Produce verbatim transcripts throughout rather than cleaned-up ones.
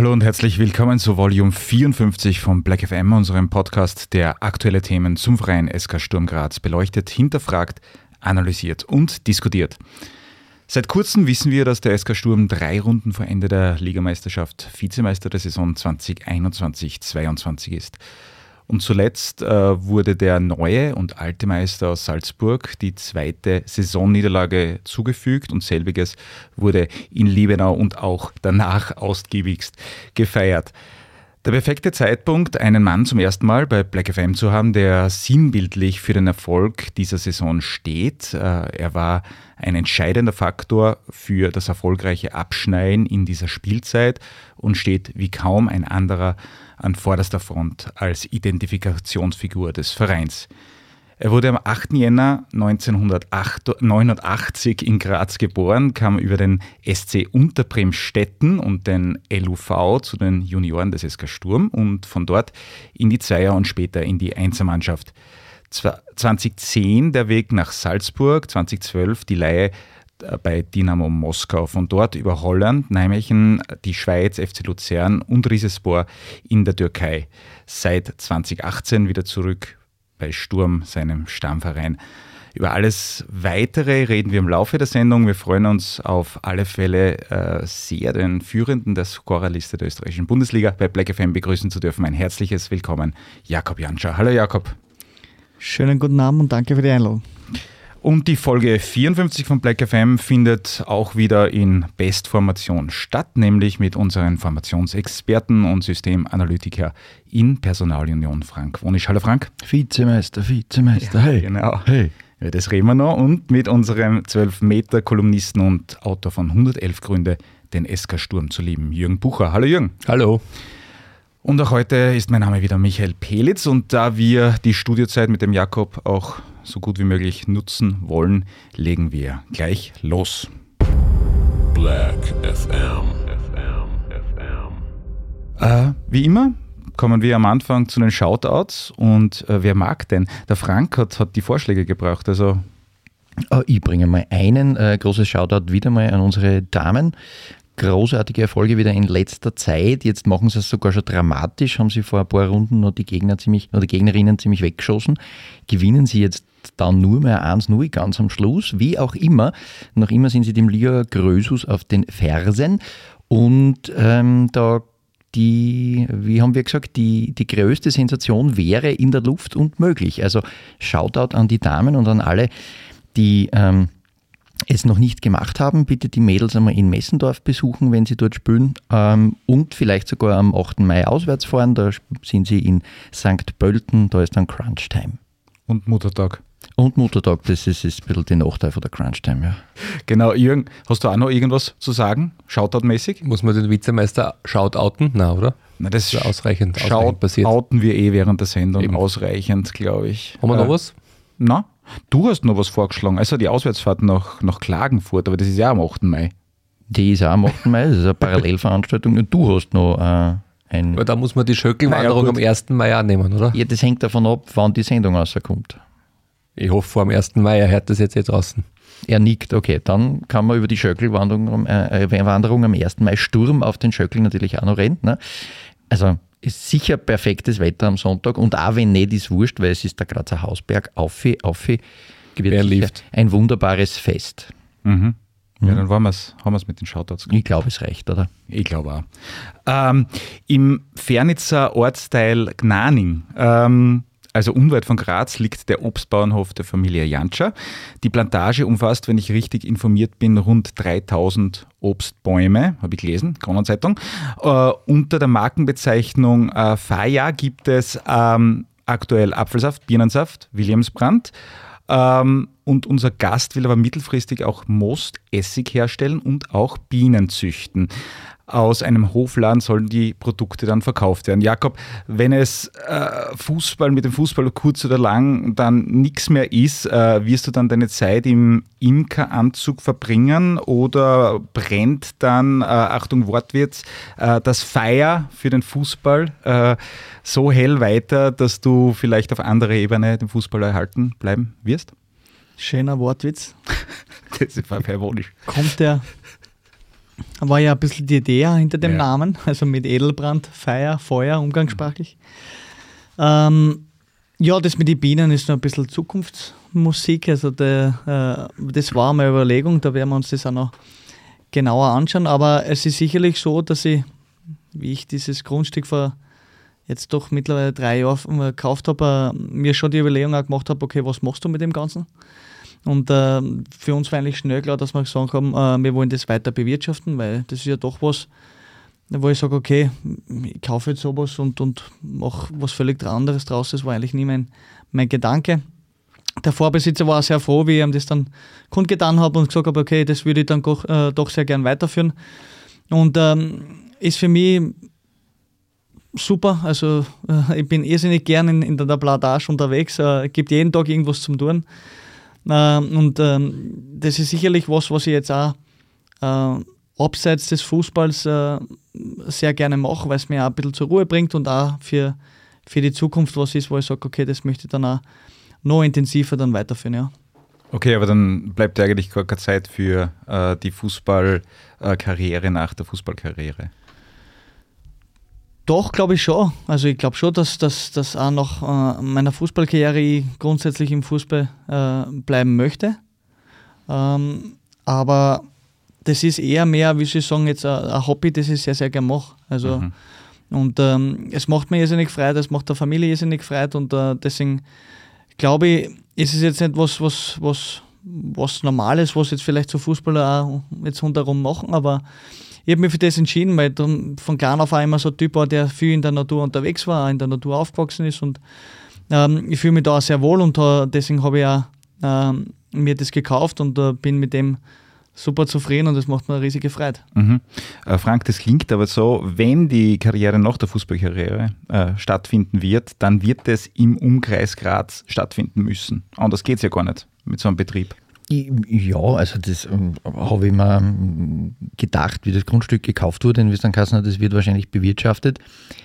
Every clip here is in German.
Hallo und herzlich willkommen zu Volume vierundfünfzig von Black F M, unserem Podcast, der aktuelle Themen zum Verein S K Sturm Graz beleuchtet, hinterfragt, analysiert und diskutiert. Seit kurzem wissen wir, dass der S K Sturm drei Runden vor Ende der Ligameisterschaft Vizemeister der Saison zwanzig einundzwanzig zweiundzwanzig ist. Und zuletzt äh, wurde der neue und alte Meister aus Salzburg die zweite Saisonniederlage zugefügt und selbiges wurde in Liebenau und auch danach ausgiebigst gefeiert. Der perfekte Zeitpunkt, einen Mann zum ersten Mal bei Black F M zu haben, der sinnbildlich für den Erfolg dieser Saison steht. Er war ein entscheidender Faktor für das erfolgreiche Abschneiden in dieser Spielzeit und steht wie kaum ein anderer an vorderster Front als Identifikationsfigur des Vereins. Er wurde am achten Jänner neunzehnhundertneunundachtzig in Graz geboren, kam über den S C Unterbremstetten und den L U V zu den Junioren des S K Sturm und von dort in die Zweier- und später in die Einsermannschaft. zweitausendzehn der Weg nach Salzburg, zweitausendzwölf die Leihe bei Dynamo Moskau, von dort über Holland, Nijmegen, die Schweiz, F C Luzern und Rizespor in der Türkei. Seit zweitausendachtzehn wieder zurück bei Sturm, seinem Stammverein. Über alles Weitere reden wir im Laufe der Sendung. Wir freuen uns auf alle Fälle äh, sehr, den Führenden der Scorerliste der österreichischen Bundesliga bei Black F M begrüßen zu dürfen. Ein herzliches Willkommen, Jakob Janscher. Hallo Jakob. Schönen guten Abend und danke für die Einladung. Und die Folge vierundfünfzig von Black F M findet auch wieder in Bestformation statt, nämlich mit unseren Formationsexperten und Systemanalytiker in Personalunion Frank Wonisch. Hallo Frank. Vizemeister, Vizemeister, ja, hey. Genau. Hey. Ja, das reden wir noch. Und mit unserem zwölf Meter Kolumnisten und Autor von hundertelf Gründe, den S K Sturm zu lieben, Jürgen Bucher. Hallo Jürgen. Hallo. Und auch heute ist mein Name wieder Michael Pelitz und da wir die Studiozeit mit dem Jakob auch so gut wie möglich nutzen wollen, legen wir gleich los. Black F M. Äh, wie immer kommen wir am Anfang zu den Shoutouts und äh, wer mag denn? Der Frank hat, hat die Vorschläge gebracht, also Ich bringe mal einen äh, großes Shoutout wieder mal an unsere Damen. Großartige Erfolge wieder in letzter Zeit. Jetzt machen sie es sogar schon dramatisch, haben sie vor ein paar Runden noch die Gegner ziemlich, oder die Gegnerinnen ziemlich weggeschossen. Gewinnen sie jetzt dann nur mehr eins null ganz am Schluss. Wie auch immer, noch immer sind sie dem Liga Grösus auf den Fersen. Und ähm, da die, wie haben wir gesagt, die, die größte Sensation wäre in der Luft und möglich. Also Shoutout an die Damen und an alle, die ähm, es noch nicht gemacht haben, bitte die Mädels einmal in Messendorf besuchen, wenn sie dort spielen ähm, und vielleicht sogar am achten Mai auswärts fahren, da sind sie in Sankt Pölten, da ist dann Crunch Time. Und Muttertag. Und Muttertag, das ist, ist ein bisschen die Nachteil von der Crunch Time, ja. Genau, Jürgen, hast du auch noch irgendwas zu sagen, Shoutout-mäßig? Muss man den Vizemeister shoutouten? Na, oder? Na, das ist ausreichend, ausreichend passiert. Shouten wir eh während der Sendung Eben. Ausreichend, glaube ich. Haben wir noch äh, was? Na, du hast noch was vorgeschlagen, also die Auswärtsfahrt nach, nach Klagenfurt, aber das ist ja am achten Mai. Die ist auch am achten Mai, das ist eine Parallelveranstaltung und du hast noch äh, ein... Aber da muss man die Schöckelwanderung Naja, am ersten Mai annehmen, oder? Ja, das hängt davon ab, wann die Sendung rauskommt. Ich hoffe, vor dem ersten Mai, er hört das jetzt eh draußen. Er nickt, okay, dann kann man über die Schöckelwanderung am, äh, Wanderung am ersten Mai Sturm auf den Schöckel natürlich auch noch reden. Ne? Also ist sicher perfektes Wetter am Sonntag und auch wenn nicht, ist wurscht, weil es ist der Grazer Hausberg, Aufi, Aufi, wird sicher ein wunderbares Fest. Mhm. Ja, Mhm. dann waren wir's, haben wir es mit den Shoutouts. Ich glaube, es reicht, oder? Ich glaube auch. Ähm, Im Fernitzer Ortsteil Gnaning, ähm, also unweit von Graz, liegt der Obstbauernhof der Familie Janscher. Die Plantage umfasst, wenn ich richtig informiert bin, rund dreitausend Obstbäume, habe ich gelesen, Kronenzeitung. Äh, unter der Markenbezeichnung äh, Faya gibt es ähm, aktuell Apfelsaft, Birnensaft, Williamsbrand. Ähm, und unser Gast will aber mittelfristig auch Most, Essig herstellen und auch Bienen züchten. Aus einem Hofladen sollen die Produkte dann verkauft werden. Jakob, wenn es äh, Fußball mit dem Fußball kurz oder lang dann nichts mehr ist, äh, wirst du dann deine Zeit im Imkeranzug verbringen oder brennt dann, äh, Achtung Wortwitz, äh, das Feuer für den Fußball äh, so hell weiter, dass du vielleicht auf anderer Ebene den Fußball erhalten bleiben wirst? Schöner Wortwitz. Das ist ironisch. Kommt der war ja ein bisschen die Idee hinter dem ja. Namen, also mit Edelbrand, Feier, Feuer, umgangssprachlich. Mhm. Ähm, ja, das mit den Bienen ist noch ein bisschen Zukunftsmusik, also der, äh, das war meine Überlegung, da werden wir uns das auch noch genauer anschauen, aber es ist sicherlich so, dass ich, wie ich dieses Grundstück vor jetzt doch mittlerweile drei Jahren gekauft habe, äh, mir schon die Überlegung auch gemacht habe, okay, was machst du mit dem Ganzen? Und äh, für uns war eigentlich schnell klar, dass wir gesagt haben, äh, wir wollen das weiter bewirtschaften, weil das ist ja doch was, wo ich sage, okay, ich kaufe jetzt sowas und, und mache was völlig anderes draus. Das war eigentlich nie mein, mein Gedanke. Der Vorbesitzer war sehr froh, wie ich ihm das dann kundgetan habe und gesagt habe, okay, das würde ich dann doch, äh, doch sehr gern weiterführen. Und ähm, ist für mich super, also äh, ich bin irrsinnig gern in, in der Plantage unterwegs, äh, gibt jeden Tag irgendwas zum tun. Äh, und äh, das ist sicherlich was, was ich jetzt auch äh, abseits des Fußballs äh, sehr gerne mache, weil es mir auch ein bisschen zur Ruhe bringt und auch für, für die Zukunft was ist, wo ich sage, okay, das möchte ich dann auch noch intensiver dann weiterführen, ja. Okay, aber dann bleibt ja eigentlich gar keine Zeit für äh, die Fußballkarriere nach der Fußballkarriere. Doch, glaube ich schon. Also ich glaube schon, dass, dass, dass auch nach äh, meiner Fußballkarriere ich grundsätzlich im Fußball äh, bleiben möchte. Ähm, aber das ist eher mehr, wie Sie sagen, jetzt ein, ein Hobby, das ich sehr, sehr gerne mache. Also, mhm. Und ähm, es macht mir irrsinnig Freude, es macht der Familie irrsinnig Freude und äh, deswegen glaube ich, ist es jetzt nicht was, was, was, was Normales, was jetzt vielleicht so Fußballer auch jetzt rundherum machen, aber ich habe mich für das entschieden, weil ich von klein auf auch immer so ein Typ war, der viel in der Natur unterwegs war, auch in der Natur aufgewachsen ist und ähm, ich fühle mich da auch sehr wohl und uh, deswegen habe ich auch ähm, mir das gekauft und uh, bin mit dem super zufrieden und das macht mir eine riesige Freude. Mhm. Äh, Frank, das klingt aber so, wenn die Karriere nach der Fußballkarriere äh, stattfinden wird, dann wird es im Umkreis Graz stattfinden müssen. Anders geht es ja gar nicht mit so einem Betrieb. Ja, also das ähm, habe ich mir ähm, gedacht, wie das Grundstück gekauft wurde, in Westernkassner, das wird wahrscheinlich bewirtschaftet.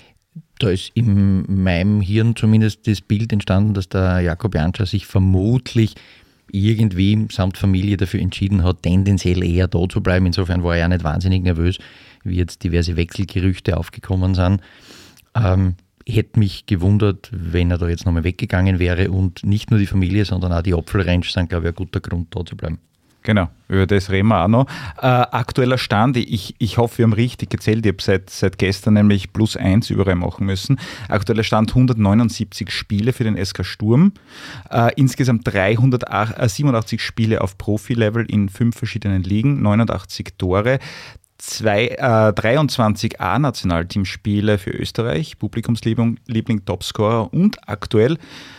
Da ist in meinem Hirn zumindest das Bild entstanden, dass der Jakob Janscher sich vermutlich irgendwie samt Familie dafür entschieden hat, tendenziell eher da zu bleiben. Insofern war er ja nicht wahnsinnig nervös, wie jetzt diverse Wechselgerüchte aufgekommen sind. Ähm, hätte mich gewundert, wenn er da jetzt nochmal weggegangen wäre und nicht nur die Familie, sondern auch die Apfelranch sind, glaube ich, ein guter Grund, da zu bleiben. Genau, über das reden wir auch noch. Äh, aktueller Stand, ich, ich hoffe, wir haben richtig gezählt, ich habe seit, seit gestern nämlich plus eins überall machen müssen. Aktueller Stand hundertneunundsiebzig Spiele für den S K Sturm, äh, insgesamt dreihundertsiebenundachtzig Spiele auf Profi-Level in fünf verschiedenen Ligen, neunundachtzig Tore, zwei, äh, dreiundzwanzig A-Nationalteamspiele für Österreich, Publikumsliebling, Liebling, Topscorer und aktuell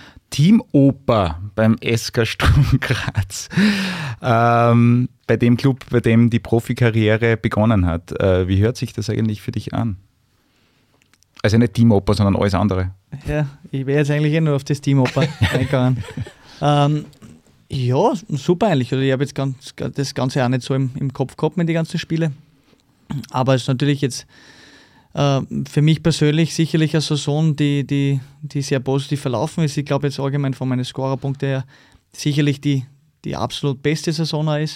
Teamoper beim S K Sturm Graz, ähm, bei dem Club, bei dem die Profikarriere begonnen hat. Äh, wie hört sich das eigentlich für dich an? Also nicht Teamoper, sondern alles andere. Ja, ich wäre jetzt eigentlich eh nur auf das Teamoper eingegangen. ähm, ja, super eigentlich. Also ich habe jetzt ganz, das Ganze auch nicht so im, im Kopf gehabt mit den ganzen Spielen. Aber es ist natürlich jetzt für mich persönlich sicherlich eine Saison, die, die, die sehr positiv verlaufen ist. Ich glaube jetzt allgemein von meinen Scorerpunkten her sicherlich die, die absolut beste Saison ist.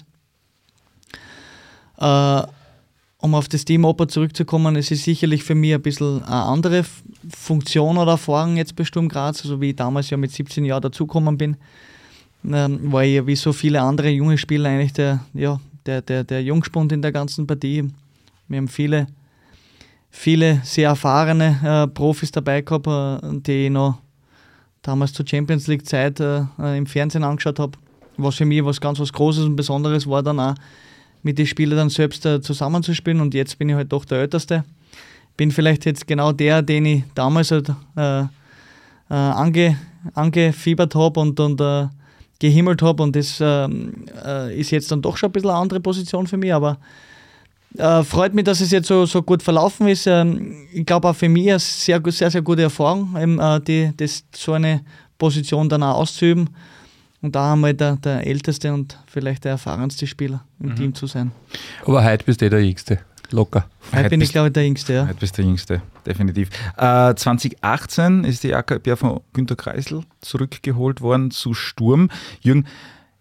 Äh, um auf das Teamoper zurückzukommen, es ist sicherlich für mich ein bisschen eine andere Funktion oder Erfahrung jetzt bei Sturm Graz, also wie ich damals ja mit siebzehn Jahren dazugekommen bin, ähm, war ich ja wie so viele andere junge Spieler eigentlich der, ja, der, der, der Jungspund in der ganzen Partie. Wir haben viele viele sehr erfahrene äh, Profis dabei gehabt, äh, die ich noch damals zur Champions League Zeit äh, im Fernsehen angeschaut habe. Was für mich was ganz was Großes und Besonderes war, dann auch mit den Spielern dann selbst äh, zusammenzuspielen und jetzt bin ich halt doch der Älteste. Bin vielleicht jetzt genau der, den ich damals halt, äh, äh, ange, angefiebert habe und, und äh, gehimmelt habe und das äh, äh, ist jetzt dann doch schon ein bisschen eine andere Position für mich, aber Äh, freut mich, dass es jetzt so, so gut verlaufen ist. Ähm, ich glaube auch für mich eine sehr, sehr, sehr gute Erfahrung, eben, äh, die, das, so eine Position dann auch auszuüben und da einmal der, der älteste und vielleicht der erfahrenste Spieler im mhm. Team zu sein. Aber heute bist du der Jüngste, locker. Heute, heute bin ich, glaube ich, der Jüngste, ja. Heute bist du der Jüngste, definitiv. Äh, zwanzig achtzehn ist die A K B von Günter Kreisel zurückgeholt worden zu Sturm. Jürgen,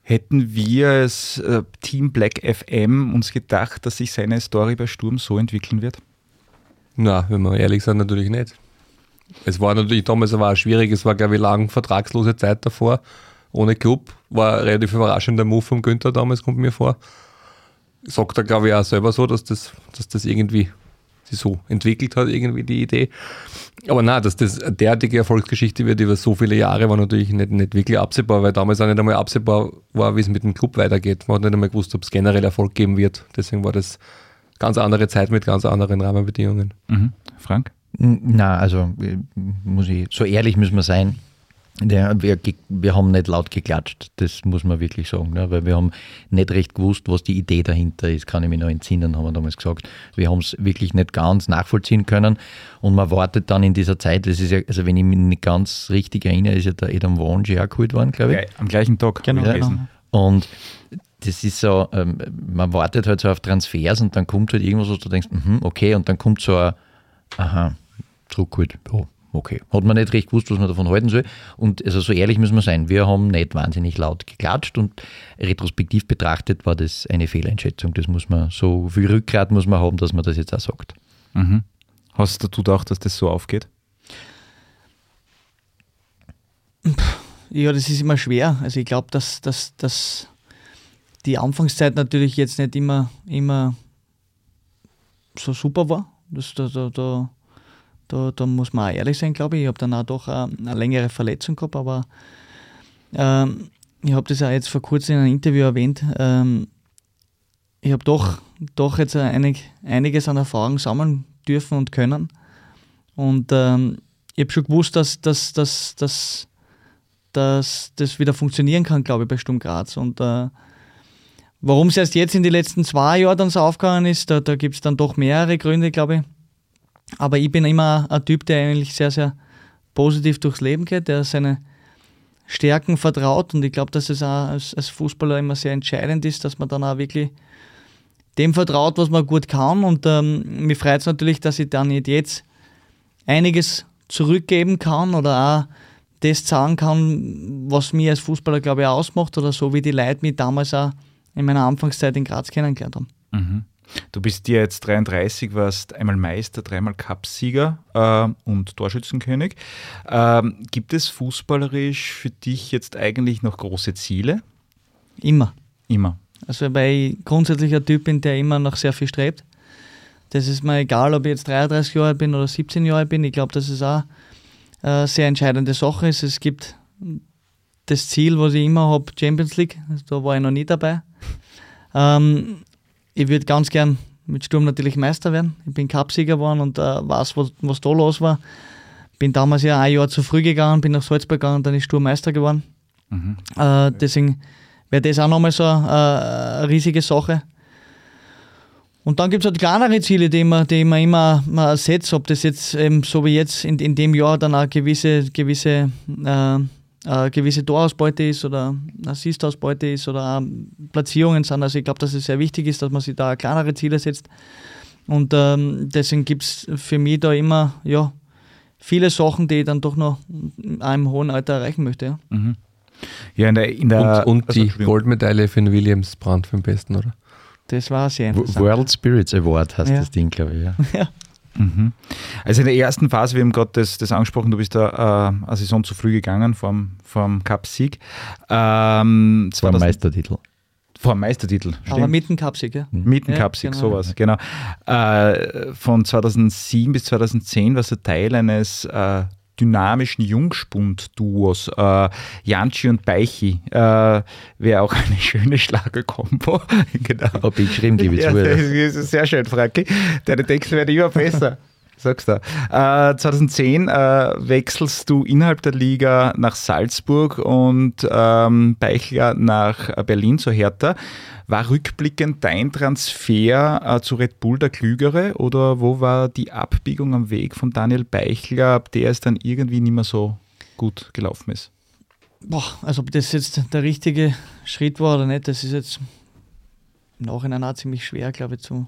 Hätten wir als äh, Team Black F M uns gedacht, dass sich seine Story bei Sturm so entwickeln wird? Na, wenn wir ehrlich sind, natürlich nicht. Es war natürlich damals aber auch schwierig, es war, glaube ich, lang vertragslose Zeit davor, ohne Club. War ein relativ überraschender Move vom Günther damals, kommt mir vor. Sagt er, glaube ich, auch selber so, dass das, dass das irgendwie sich so entwickelt hat, irgendwie die Idee. Aber nein, dass das eine derartige Erfolgsgeschichte wird über so viele Jahre, war natürlich nicht, nicht wirklich absehbar, weil damals auch nicht einmal absehbar war, wie es mit dem Club weitergeht. Man hat nicht einmal gewusst, ob es generell Erfolg geben wird. Deswegen war das ganz andere Zeit mit ganz anderen Rahmenbedingungen. Mhm. Frank? Na, also muss ich, so ehrlich müssen wir sein. Der, wir, wir haben nicht laut geklatscht, das muss man wirklich sagen, ne? Weil wir haben nicht recht gewusst, was die Idee dahinter ist, kann ich mich noch entsinnen, haben wir damals gesagt. Wir haben es wirklich nicht ganz nachvollziehen können und man wartet dann in dieser Zeit, das ist ja, also wenn ich mich nicht ganz richtig erinnere, ist ja der Adam Wanji auch geholt worden, glaube ich. Ja, am gleichen Tag. Genau. Ja. genau. Und das ist so, ähm, man wartet halt so auf Transfers und dann kommt halt irgendwas, wo du denkst, mhm, okay, und dann kommt so ein, aha, zurückgeholt, ja. Okay, hat man nicht recht gewusst, was man davon halten soll. Und also so ehrlich müssen wir sein, wir haben nicht wahnsinnig laut geklatscht und retrospektiv betrachtet war das eine Fehleinschätzung. Das muss man, so viel Rückgrat muss man haben, dass man das jetzt auch sagt. Mhm. Hast du gedacht, dass das so aufgeht? Ja, das ist immer schwer. Also ich glaube, dass, dass, dass die Anfangszeit natürlich jetzt nicht immer, immer so super war. Das, da, da, da Da, da muss man auch ehrlich sein, glaube ich. Ich habe dann auch doch eine, eine längere Verletzung gehabt, aber ähm, ich habe das auch jetzt vor kurzem in einem Interview erwähnt. Ähm, ich habe doch, doch jetzt einig, einiges an Erfahrung sammeln dürfen und können. Und ähm, ich habe schon gewusst, dass, dass, dass, dass, dass das wieder funktionieren kann, glaube ich, bei Sturm Graz. Und äh, warum es erst jetzt in den letzten zwei Jahren dann so aufgegangen ist, da, da gibt es dann doch mehrere Gründe, glaube ich. Aber ich bin immer ein Typ, der eigentlich sehr, sehr positiv durchs Leben geht, der seine Stärken vertraut. Und ich glaube, dass es auch als, als Fußballer immer sehr entscheidend ist, dass man dann auch wirklich dem vertraut, was man gut kann. Und ähm, mich freut es natürlich, dass ich dann jetzt einiges zurückgeben kann oder auch das sagen kann, was mich als Fußballer, glaube ich, ausmacht oder so, wie die Leute mich damals auch in meiner Anfangszeit in Graz kennengelernt haben. Mhm. Du bist ja jetzt dreiunddreißig, warst einmal Meister, dreimal Cupsieger äh, und Torschützenkönig. Ähm, gibt es fußballerisch für dich jetzt eigentlich noch große Ziele? Immer. Immer. Also weil ich grundsätzlich ein Typ bin, der immer noch sehr viel strebt. Das ist mir egal, ob ich jetzt dreiunddreißig Jahre alt bin oder siebzehn Jahre alt bin. Ich glaube, dass es auch eine sehr entscheidende Sache ist. Es gibt das Ziel, was ich immer habe, Champions League. Da war ich noch nie dabei. Ähm, Ich würde ganz gern mit Sturm natürlich Meister werden. Ich bin Cupsieger geworden und äh, weiß, was, was da los war. Bin damals ja ein Jahr zu früh gegangen, bin nach Salzburg gegangen und dann ist Sturm Meister geworden. Mhm. Äh, deswegen wäre das auch nochmal so äh, eine riesige Sache. Und dann gibt es halt kleinere Ziele, die man, die man immer mal setzt, ob das jetzt eben so wie jetzt in, in dem Jahr dann auch gewisse, gewisse äh, eine gewisse Torausbeute ist oder Assistausbeute ist oder Platzierungen sind. Also ich glaube, dass es sehr wichtig ist, dass man sich da kleinere Ziele setzt. Und ähm, deswegen gibt es für mich da immer ja, viele Sachen, die ich dann doch noch in einem hohen Alter erreichen möchte. Ja, mhm. ja in der, in der, Und, und also, die Goldmedaille für den Williams Brandt für den Besten, oder? Das war sehr interessant. World Spirits Award heißt ja. das Ding, glaube ich. Ja. ja. Mhm. Also in der ersten Phase, wir haben gerade das, das angesprochen, du bist da äh, eine Saison zu früh gegangen vom, vom Cup-Sieg. Ähm, vor dem Meistertitel. Vor dem Meistertitel, stimmt. Aber mit dem Cup-Sieg, ja. Mit dem ja, Cup-Sieg, genau. sowas, genau. Äh, von zweitausendsieben bis zweitausendzehn warst du Teil eines äh, dynamischen Jungspund-Duos, äh, Janci und Beichi, äh, wäre auch eine schöne Schlagerkombo. Genau. Hab ich geschrieben, gebe ich ja, zu. Das ist sehr schön, Franki. Deine Texte werden immer besser. Sagst du. Äh, zweitausendzehn äh, wechselst du innerhalb der Liga nach Salzburg und ähm, Beichler nach Berlin zur Hertha. War rückblickend dein Transfer äh, zu Red Bull der klügere oder wo war die Abbiegung am Weg von Daniel Beichler, ab der es dann irgendwie nicht mehr so gut gelaufen ist? Boah, also ob das jetzt der richtige Schritt war oder nicht, das ist jetzt im Nachhinein auch ziemlich schwer, glaube ich, zu,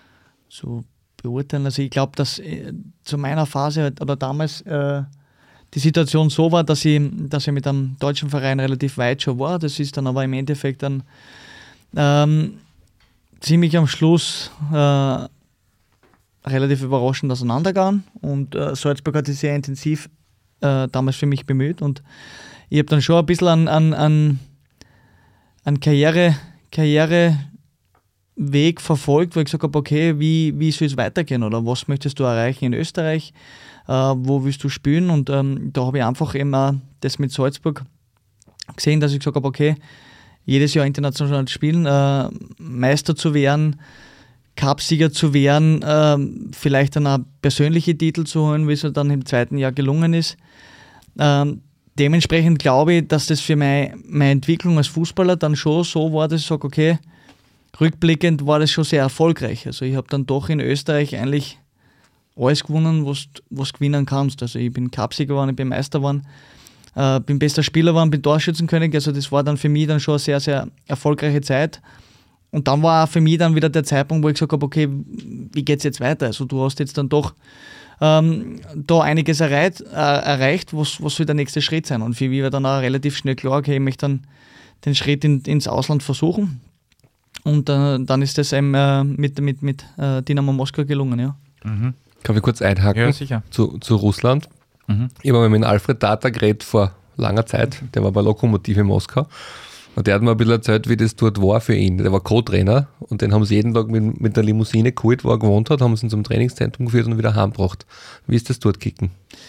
zu beurteilen. Also ich glaube, dass äh, zu meiner Phase oder damals äh, die Situation so war, dass ich, dass ich mit einem deutschen Verein relativ weit schon war. Das ist dann aber im Endeffekt dann ähm, ziemlich am Schluss äh, relativ überraschend auseinandergegangen. Und äh, Salzburg hat sich sehr intensiv äh, damals für mich bemüht. Und ich habe dann schon ein bisschen an, an, an, an Karriere, Karriereweg verfolgt, wo ich gesagt habe, okay, wie, wie soll es weitergehen oder was möchtest du erreichen in Österreich? Uh, wo willst du spielen? Und ähm, da habe ich einfach eben auch das mit Salzburg gesehen, dass ich gesagt habe, okay, jedes Jahr international spielen, äh, Meister zu werden, Cupsieger zu werden, äh, vielleicht dann auch persönliche Titel zu holen, wie es dann im zweiten Jahr gelungen ist. Ähm, dementsprechend glaube ich, dass das für meine, meine Entwicklung als Fußballer dann schon so war, dass ich sage, okay, rückblickend war das schon sehr erfolgreich. Also ich habe dann doch in Österreich eigentlich alles gewonnen, was du gewinnen kannst. Also ich bin Cupsieger geworden, ich bin Meister geworden, äh, bin bester Spieler geworden, bin Torschützenkönig. Also das war dann für mich dann schon eine sehr, sehr erfolgreiche Zeit. Und dann war auch für mich dann wieder der Zeitpunkt, wo ich gesagt habe, okay, wie geht es jetzt weiter? Also du hast jetzt dann doch ähm, da einiges erreicht, äh, erreicht was, was soll der nächste Schritt sein? Und für mich war dann auch relativ schnell klar, okay, ich möchte dann den Schritt in, ins Ausland versuchen. Und äh, dann ist das eben äh, mit, mit, mit äh, Dynamo Moskau gelungen, ja. Mhm. Kann ich kurz einhaken? Ja, sicher. Zu, zu Russland. Mhm. Ich habe mal mit Alfred Tata geredet vor langer Zeit. Der war bei Lokomotiv in Moskau. Und der hat mir ein bisschen erzählt, wie das dort war für ihn. Der war Co-Trainer und den haben sie jeden Tag mit, mit der Limousine geholt, wo er gewohnt hat, haben sie ihn zum Trainingszentrum geführt und wieder heimgebracht. Wie ist das dort kicken?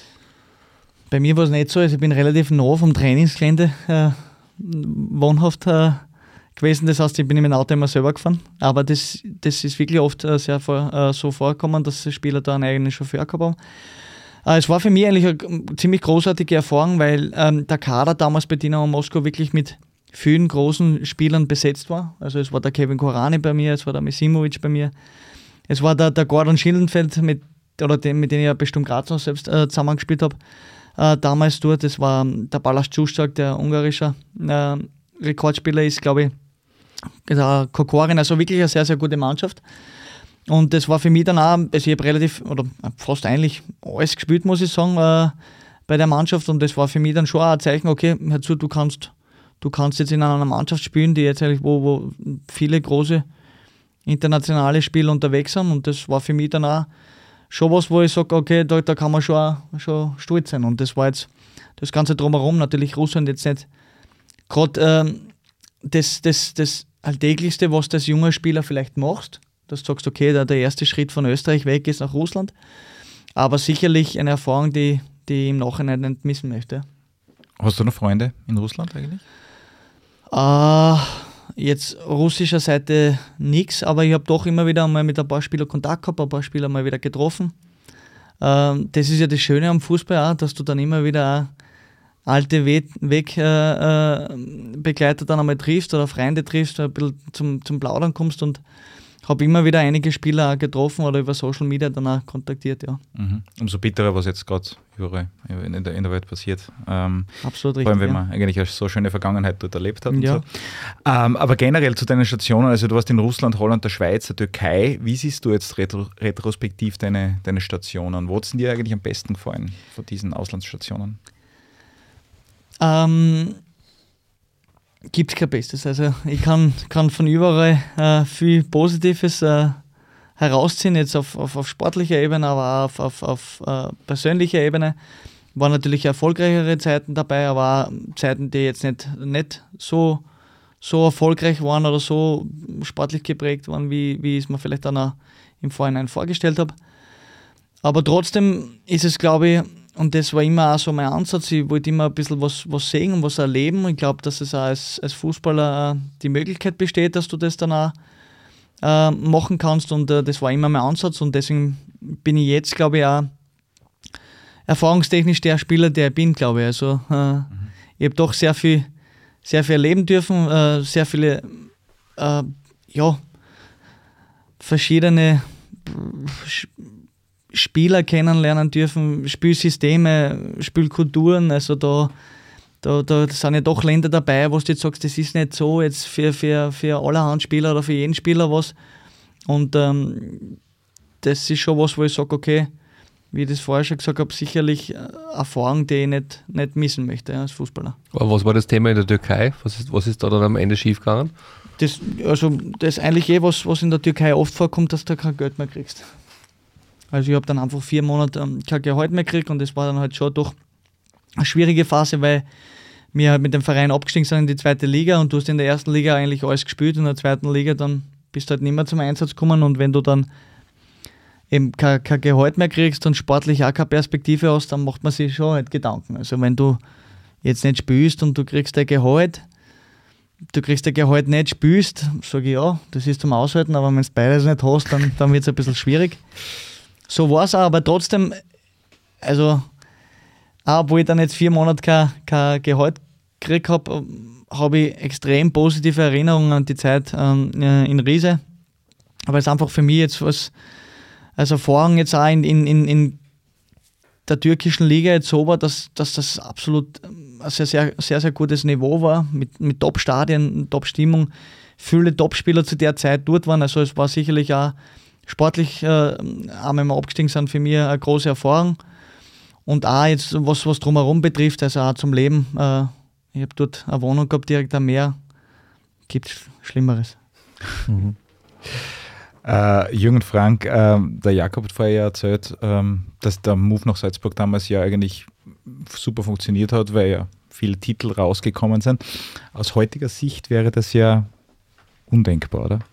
Bei mir war es nicht so. Also ich bin relativ nah vom Trainingsgelände äh, wohnhaft äh, gewesen. Das heißt, ich bin mit dem Auto immer selber gefahren. Aber das, das ist wirklich oft äh, sehr vor, äh, so vorgekommen, dass die Spieler da einen eigenen Chauffeur gehabt haben. Äh, es war für mich eigentlich eine ziemlich großartige Erfahrung, weil ähm, der Kader damals bei Dynamo Moskau wirklich mit vielen großen Spielern besetzt war. Also es war der Kevin Korani bei mir, es war der Misimovic bei mir, es war der, der Gordon Schildenfeld, mit, oder den, mit dem ich ja bestimmt Graz noch selbst äh, zusammengespielt habe. Äh, damals dort, das war der Balázs Csuszak, der ungarische äh, Rekordspieler ist, glaube ich, der Kokorin, also wirklich eine sehr, sehr gute Mannschaft. Und das war für mich dann auch, also ich habe relativ, oder fast eigentlich alles gespielt, muss ich sagen, äh, bei der Mannschaft. Und das war für mich dann schon auch ein Zeichen, okay, hör zu, du kannst, du kannst jetzt in einer Mannschaft spielen, die jetzt eigentlich, wo, wo viele große internationale Spieler unterwegs sind. Und das war für mich dann auch schon was, wo ich sage, okay, da, da kann man schon, auch, schon stolz sein. Und das war jetzt das Ganze drumherum, natürlich Russland jetzt nicht gerade ähm, das, das, das Alltäglichste, was du als junger Spieler vielleicht machst, dass du sagst, okay, der, der erste Schritt von Österreich weg ist nach Russland, aber sicherlich eine Erfahrung, die, die ich im Nachhinein nicht missen möchte. Hast du noch Freunde in Russland eigentlich? Uh, jetzt russischer Seite nichts, aber ich habe doch immer wieder mal mit ein paar Spielern Kontakt gehabt, ein paar Spieler mal wieder getroffen. Uh, das ist ja das Schöne am Fußball auch, dass du dann immer wieder auch alte Wegbegleiter äh, dann einmal triffst oder Freunde triffst, ein bisschen zum, zum Plaudern kommst, und habe immer wieder einige Spieler auch getroffen oder über Social Media dann auch kontaktiert, ja. Mhm. Umso bitterer, was jetzt gerade überall in der, in der Welt passiert. Ähm, Absolut richtig. Vor allem, wenn ja. man eigentlich eine so schöne Vergangenheit dort erlebt hat. Und ja. so. ähm, aber generell zu deinen Stationen, also du warst in Russland, Holland, der Schweiz, der Türkei. Wie siehst du jetzt retro, retrospektiv deine, deine Stationen? Wo hat es dir eigentlich am besten gefallen von diesen Auslandsstationen? Ähm, gibt es kein Bestes. Also ich kann, kann von überall äh, viel Positives äh, herausziehen, jetzt auf, auf, auf sportlicher Ebene, aber auch auf, auf, auf äh, persönlicher Ebene. Waren natürlich erfolgreichere Zeiten dabei, aber auch Zeiten, die jetzt nicht, nicht so, so erfolgreich waren oder so sportlich geprägt waren, wie, wie ich es mir vielleicht dann auch im Vorhinein vorgestellt habe. Aber trotzdem ist es, glaube ich, und das war immer auch so mein Ansatz, ich wollte immer ein bisschen was, was sehen und was erleben. Ich glaube, dass es auch als, als Fußballer die Möglichkeit besteht, dass du das dann auch äh, machen kannst, und äh, das war immer mein Ansatz, und deswegen bin ich jetzt, glaube ich, auch erfahrungstechnisch der Spieler, der ich bin, glaube ich. Also äh, mhm. ich habe doch sehr viel, sehr viel erleben dürfen, äh, sehr viele äh, ja, verschiedene Sch- Spieler kennenlernen dürfen, Spielsysteme, Spielkulturen, also da, da, da sind ja doch Länder dabei, wo du jetzt sagst, das ist nicht so jetzt für, für, für allerhand Spieler oder für jeden Spieler was, und ähm, das ist schon was, wo ich sage, okay, wie ich das vorher schon gesagt habe, sicherlich Erfahrung, die ich nicht, nicht missen möchte ja, als Fußballer. Aber was war das Thema in der Türkei? Was ist, was ist da dann am Ende schiefgegangen? Das, also, das ist eigentlich eh was, was in der Türkei oft vorkommt, dass du kein Geld mehr kriegst. Also ich habe dann einfach vier Monate ähm, kein Gehalt mehr gekriegt und das war dann halt schon doch eine schwierige Phase, weil wir halt mit dem Verein abgestiegen sind in die zweite Liga und du hast in der ersten Liga eigentlich alles gespielt und in der zweiten Liga dann bist du halt nicht mehr zum Einsatz gekommen und wenn du dann eben kein, kein Gehalt mehr kriegst und sportlich auch keine Perspektive hast, dann macht man sich schon halt Gedanken. Also wenn du jetzt nicht spielst und du kriegst dein Gehalt, du kriegst dein Gehalt nicht, spielst, sage ich ja, das ist zum Aushalten, aber wenn du beides nicht hast, dann, dann wird es ein bisschen schwierig. So war es auch, aber trotzdem, also auch obwohl ich dann jetzt vier Monate kein, kein Gehalt gekriegt habe, habe ich extrem positive Erinnerungen an die Zeit ähm, in Riese. Aber es ist einfach für mich jetzt was, als Erfahrung jetzt auch in, in, in der türkischen Liga jetzt so war, dass, dass das absolut ein sehr, sehr, sehr, sehr gutes Niveau war, mit, mit Top-Stadien, Top-Stimmung, viele Top-Spieler zu der Zeit dort waren. Also es war sicherlich auch sportlich, äh, auch wenn wir abgestiegen sind, für mich eine große Erfahrung. Und auch jetzt, was, was drumherum betrifft, also auch zum Leben. Äh, ich habe dort eine Wohnung gehabt, direkt am Meer. Gibt es Schlimmeres. Mhm. Äh, Jürgen Frank, äh, der Jakob hat vorher ja erzählt, ähm, dass der Move nach Salzburg damals ja eigentlich super funktioniert hat, weil ja viele Titel rausgekommen sind. Aus heutiger Sicht wäre das ja undenkbar, oder?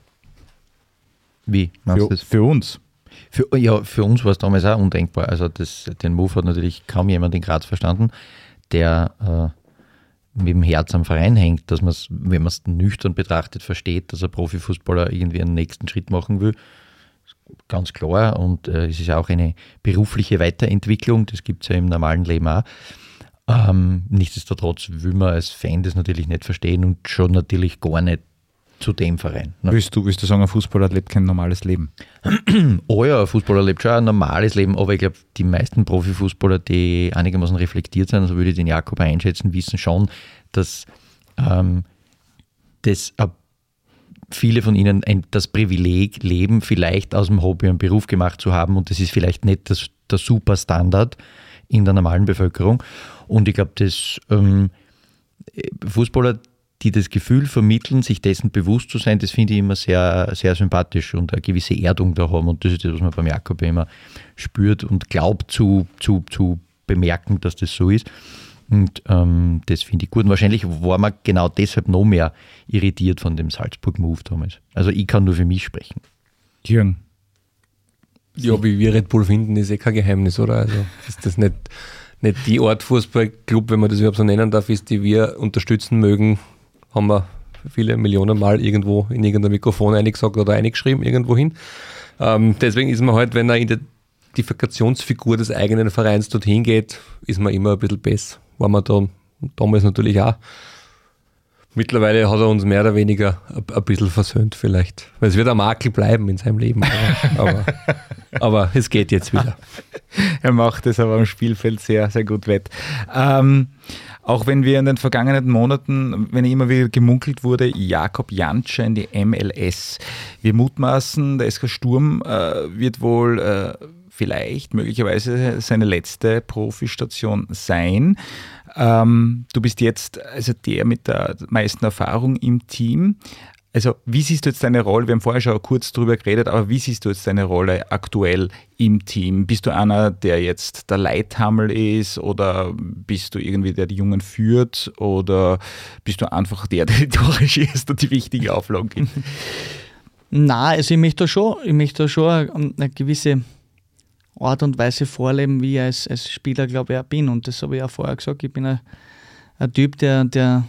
Wie? Meinst Für, du das? für uns. Für, ja, für uns war es damals auch undenkbar. Also das, den Move hat natürlich kaum jemand in Graz verstanden, der äh, mit dem Herz am Verein hängt, dass man es, wenn man es nüchtern betrachtet, versteht, dass ein Profifußballer irgendwie einen nächsten Schritt machen will. Ganz klar. Und äh, es ist auch eine berufliche Weiterentwicklung, das gibt es ja im normalen Leben auch. Ähm, nichtsdestotrotz will man als Fan das natürlich nicht verstehen und schon natürlich gar nicht zu dem Verein. Ne? Willst du, willst du sagen, ein Fußballer lebt kein normales Leben? Oh ja, ein Fußballer lebt schon ein normales Leben, aber ich glaube, die meisten Profifußballer, die einigermaßen reflektiert sind, also würde ich den Jakob einschätzen, wissen schon, dass ähm, das äh, viele von ihnen ein, das Privileg leben, vielleicht aus dem Hobby einen Beruf gemacht zu haben und das ist vielleicht nicht das, der Superstandard in der normalen Bevölkerung. Und ich glaube, dass ähm, Fußballer, die das Gefühl vermitteln, sich dessen bewusst zu sein, das finde ich immer sehr, sehr sympathisch und eine gewisse Erdung da haben. Und das ist das, was man beim Jakob immer spürt und glaubt zu, zu, zu bemerken, dass das so ist. Und ähm, das finde ich gut. Und wahrscheinlich war man genau deshalb noch mehr irritiert von dem Salzburg-Move damals. Also ich kann nur für mich sprechen. Jürgen. Ja, wie wir Red Bull finden, ist eh kein Geheimnis, oder? Also ist das nicht, nicht die Art Fußballclub, wenn man das überhaupt so nennen darf, ist, die wir unterstützen mögen, haben wir viele Millionen Mal irgendwo in irgendein Mikrofon eingesagt oder eingeschrieben, irgendwo hin. Ähm, deswegen ist man halt, wenn eine Identifikationsfigur des eigenen Vereins dorthin geht, ist man immer ein bisschen besser. War man da damals natürlich auch. Mittlerweile hat er uns mehr oder weniger ein, ein bisschen versöhnt vielleicht. Weil es wird ein Makel bleiben in seinem Leben. Aber, aber, aber es geht jetzt wieder. Er macht es aber am Spielfeld sehr, sehr gut wett. Ähm, auch wenn wir in den vergangenen Monaten, wenn immer wieder gemunkelt wurde, Jakob Jantscher in die M L S. Wir mutmaßen, der S K Sturm äh, wird wohl äh, vielleicht möglicherweise seine letzte Profistation sein. Ähm, du bist jetzt also der mit der meisten Erfahrung im Team. Also wie siehst du jetzt deine Rolle? Wir haben vorher schon kurz drüber geredet, aber wie siehst du jetzt deine Rolle aktuell im Team? Bist du einer, der jetzt der Leithammel ist oder bist du irgendwie der die Jungen führt oder bist du einfach der, der die Tore schießt und die wichtigen Auflagen gibt? Nein, also ich möchte da schon, ich möchte da schon eine gewisse Art und Weise vorleben, wie ich als, als Spieler, glaube ich, auch bin. Und das habe ich auch vorher gesagt. Ich bin ein, ein Typ, der, der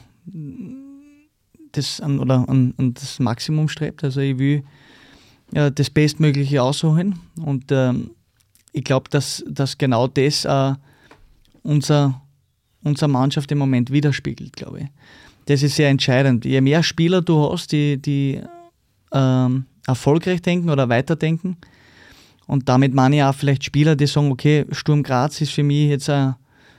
das an, oder an, an das Maximum strebt. Also ich will ja, das Bestmögliche ausholen. Und ähm, ich glaube, dass, dass genau das äh, unser, unsere Mannschaft im Moment widerspiegelt, glaube ich. Das ist sehr entscheidend. Je mehr Spieler du hast, die, die ähm, erfolgreich denken oder weiterdenken, und damit meine ich auch vielleicht Spieler, die sagen, okay, Sturm Graz ist für mich jetzt eine,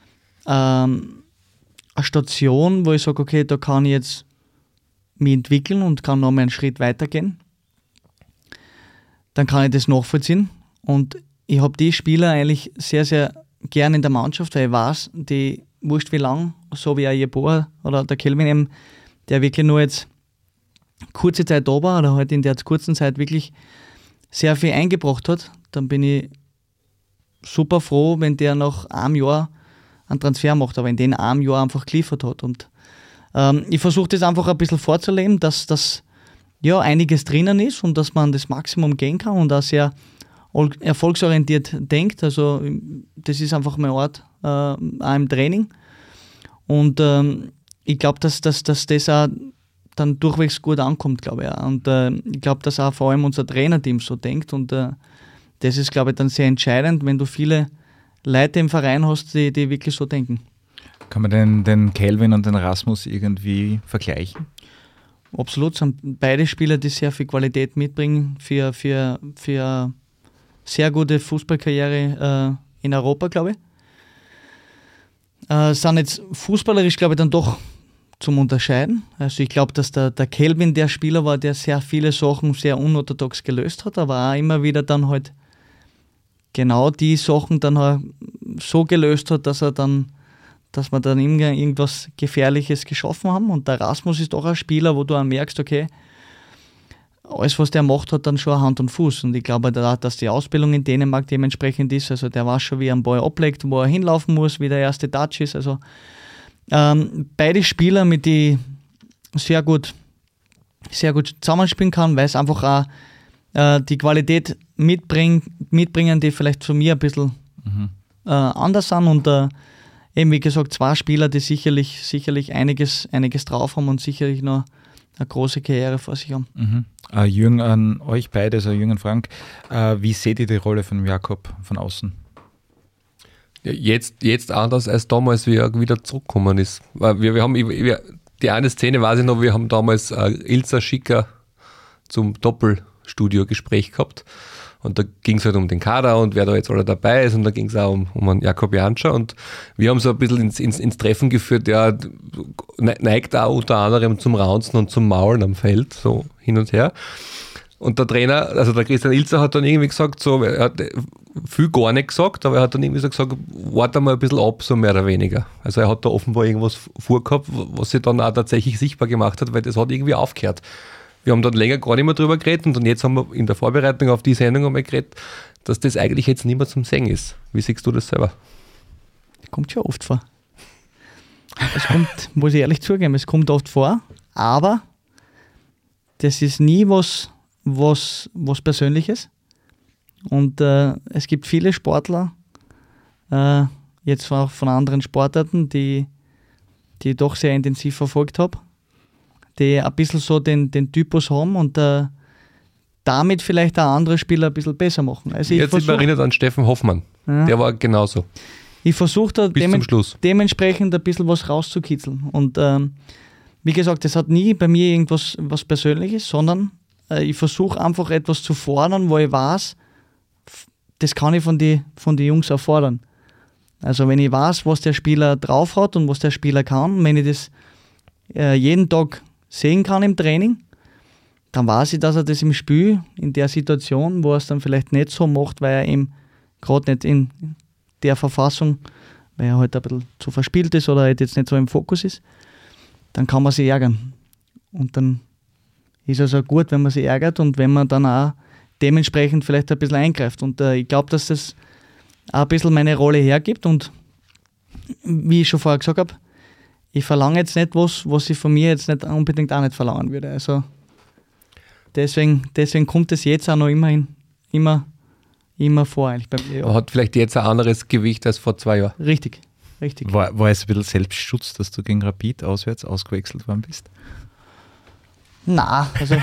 ähm, eine Station, wo ich sage, okay, da kann ich jetzt mich entwickeln und kann noch mal einen Schritt weitergehen. Dann kann ich das nachvollziehen. Und ich habe die Spieler eigentlich sehr, sehr gern in der Mannschaft, weil ich weiß, die wurscht wie lang, so wie auch Jeboa oder der Kelvin eben, der wirklich nur jetzt kurze Zeit da war oder halt in der kurzen Zeit wirklich sehr viel eingebracht hat, dann bin ich super froh, wenn der nach einem Jahr einen Transfer macht, aber in den einem Jahr einfach geliefert hat. Und ähm, ich versuche das einfach ein bisschen vorzuleben, dass das ja einiges drinnen ist und dass man das Maximum gehen kann und auch sehr erfolgsorientiert denkt. Also das ist einfach mein Ort, äh, auch im Training. Und ähm, ich glaube, dass, dass, dass das auch dann durchwegs gut ankommt, glaube ich. Auch. Und äh, ich glaube, dass auch vor allem unser Trainerteam so denkt. Und äh, das ist, glaube ich, dann sehr entscheidend, wenn du viele Leute im Verein hast, die, die wirklich so denken. Kann man denn den Kelvin und den Rasmus irgendwie vergleichen? Absolut, sind beide Spieler, die sehr viel Qualität mitbringen für, für, für sehr gute Fußballkarriere äh, in Europa, glaube ich. Äh, sind jetzt fußballerisch, glaube ich, dann doch zum Unterscheiden. Also ich glaube, dass der, der Kelvin der Spieler war, der sehr viele Sachen sehr unorthodox gelöst hat, aber auch immer wieder dann halt genau die Sachen dann halt so gelöst hat, dass er dann, dass wir dann irgendwas Gefährliches geschaffen haben. Und der Rasmus ist auch ein Spieler, wo du auch merkst, okay, alles, was der macht, hat dann schon Hand und Fuß. Und ich glaube da, dass die Ausbildung in Dänemark dementsprechend ist. Also der weiß schon, wie er einen Ball ablegt, wo er hinlaufen muss, wie der erste Touch ist. Also ähm, beide Spieler, mit denen ich sehr gut, sehr gut zusammenspielen kann, weil es einfach auch äh, die Qualität mitbring, mitbringen, die vielleicht von mir ein bisschen mhm. äh, anders sind. Und äh, eben, wie gesagt, zwei Spieler, die sicherlich, sicherlich einiges, einiges drauf haben und sicherlich noch eine große Karriere vor sich haben. Mhm. Uh, Jürgen, an euch beide, also Jürgen und Frank, uh, wie seht ihr die Rolle von Jakob von außen? Ja, jetzt, jetzt anders als damals, wie er wieder zurückgekommen ist. Wir, wir haben, wir, die eine Szene weiß ich noch, wir haben damals uh, Ilza Schicker zum Doppelstudio-Gespräch gehabt. Und da ging es halt um den Kader und wer da jetzt alle dabei ist und da ging es auch um, um einen Jakob Janscher und wir haben so ein bisschen ins, ins, ins Treffen geführt, der neigt auch unter anderem zum Raunzen und zum Maulen am Feld, so hin und her. Und der Trainer, also der Christian Ilzer hat dann irgendwie gesagt, so, er hat viel gar nicht gesagt, aber er hat dann irgendwie so gesagt, warte mal ein bisschen ab, so mehr oder weniger. Also er hat da offenbar irgendwas vorgehabt, was sich dann auch tatsächlich sichtbar gemacht hat, weil das hat irgendwie aufgehört. Wir haben dann länger gar nicht mehr drüber geredet und jetzt haben wir in der Vorbereitung auf die Sendung einmal geredet, dass das eigentlich jetzt nicht mehr zum Singen ist. Wie siehst du das selber? Kommt schon oft vor. Es kommt, muss ich ehrlich zugeben, es kommt oft vor, aber das ist nie was, was, was Persönliches. Und äh, es gibt viele Sportler, äh, jetzt auch von anderen Sportarten, die, die ich doch sehr intensiv verfolgt habe, die ein bisschen so den, den Typus haben und äh, damit vielleicht auch andere Spieler ein bisschen besser machen. Also ich Jetzt sind wir erinnert an Steffen Hoffmann. Ja. Der war genauso. Ich versuche da Bis demen- zum Schluss. dementsprechend ein bisschen was rauszukitzeln. Und ähm, wie gesagt, das hat nie bei mir irgendwas was Persönliches, sondern äh, ich versuche einfach etwas zu fordern, wo ich weiß, das kann ich von den von die Jungs auch fordern. Also wenn ich weiß, was der Spieler drauf hat und was der Spieler kann, wenn ich das äh, jeden Tag sehen kann im Training, dann weiß ich, dass er das im Spiel, in der Situation, wo er es dann vielleicht nicht so macht, weil er eben gerade nicht in der Verfassung, weil er halt ein bisschen zu verspielt ist oder halt jetzt nicht so im Fokus ist, dann kann man sich ärgern. Und dann ist es auch gut, wenn man sich ärgert und wenn man dann auch dementsprechend vielleicht ein bisschen eingreift. Und äh, ich glaube, dass das auch ein bisschen meine Rolle hergibt und wie ich schon vorher gesagt habe, ich verlange jetzt nicht was, was ich von mir jetzt nicht unbedingt auch nicht verlangen würde. Also deswegen, deswegen kommt es jetzt auch noch immerhin immer, immer vor. Eigentlich bei mir, ja. Hat vielleicht jetzt ein anderes Gewicht als vor zwei Jahren. Richtig, richtig. War, war es ein bisschen Selbstschutz, dass du gegen Rapid auswärts ausgewechselt worden bist? Nein, also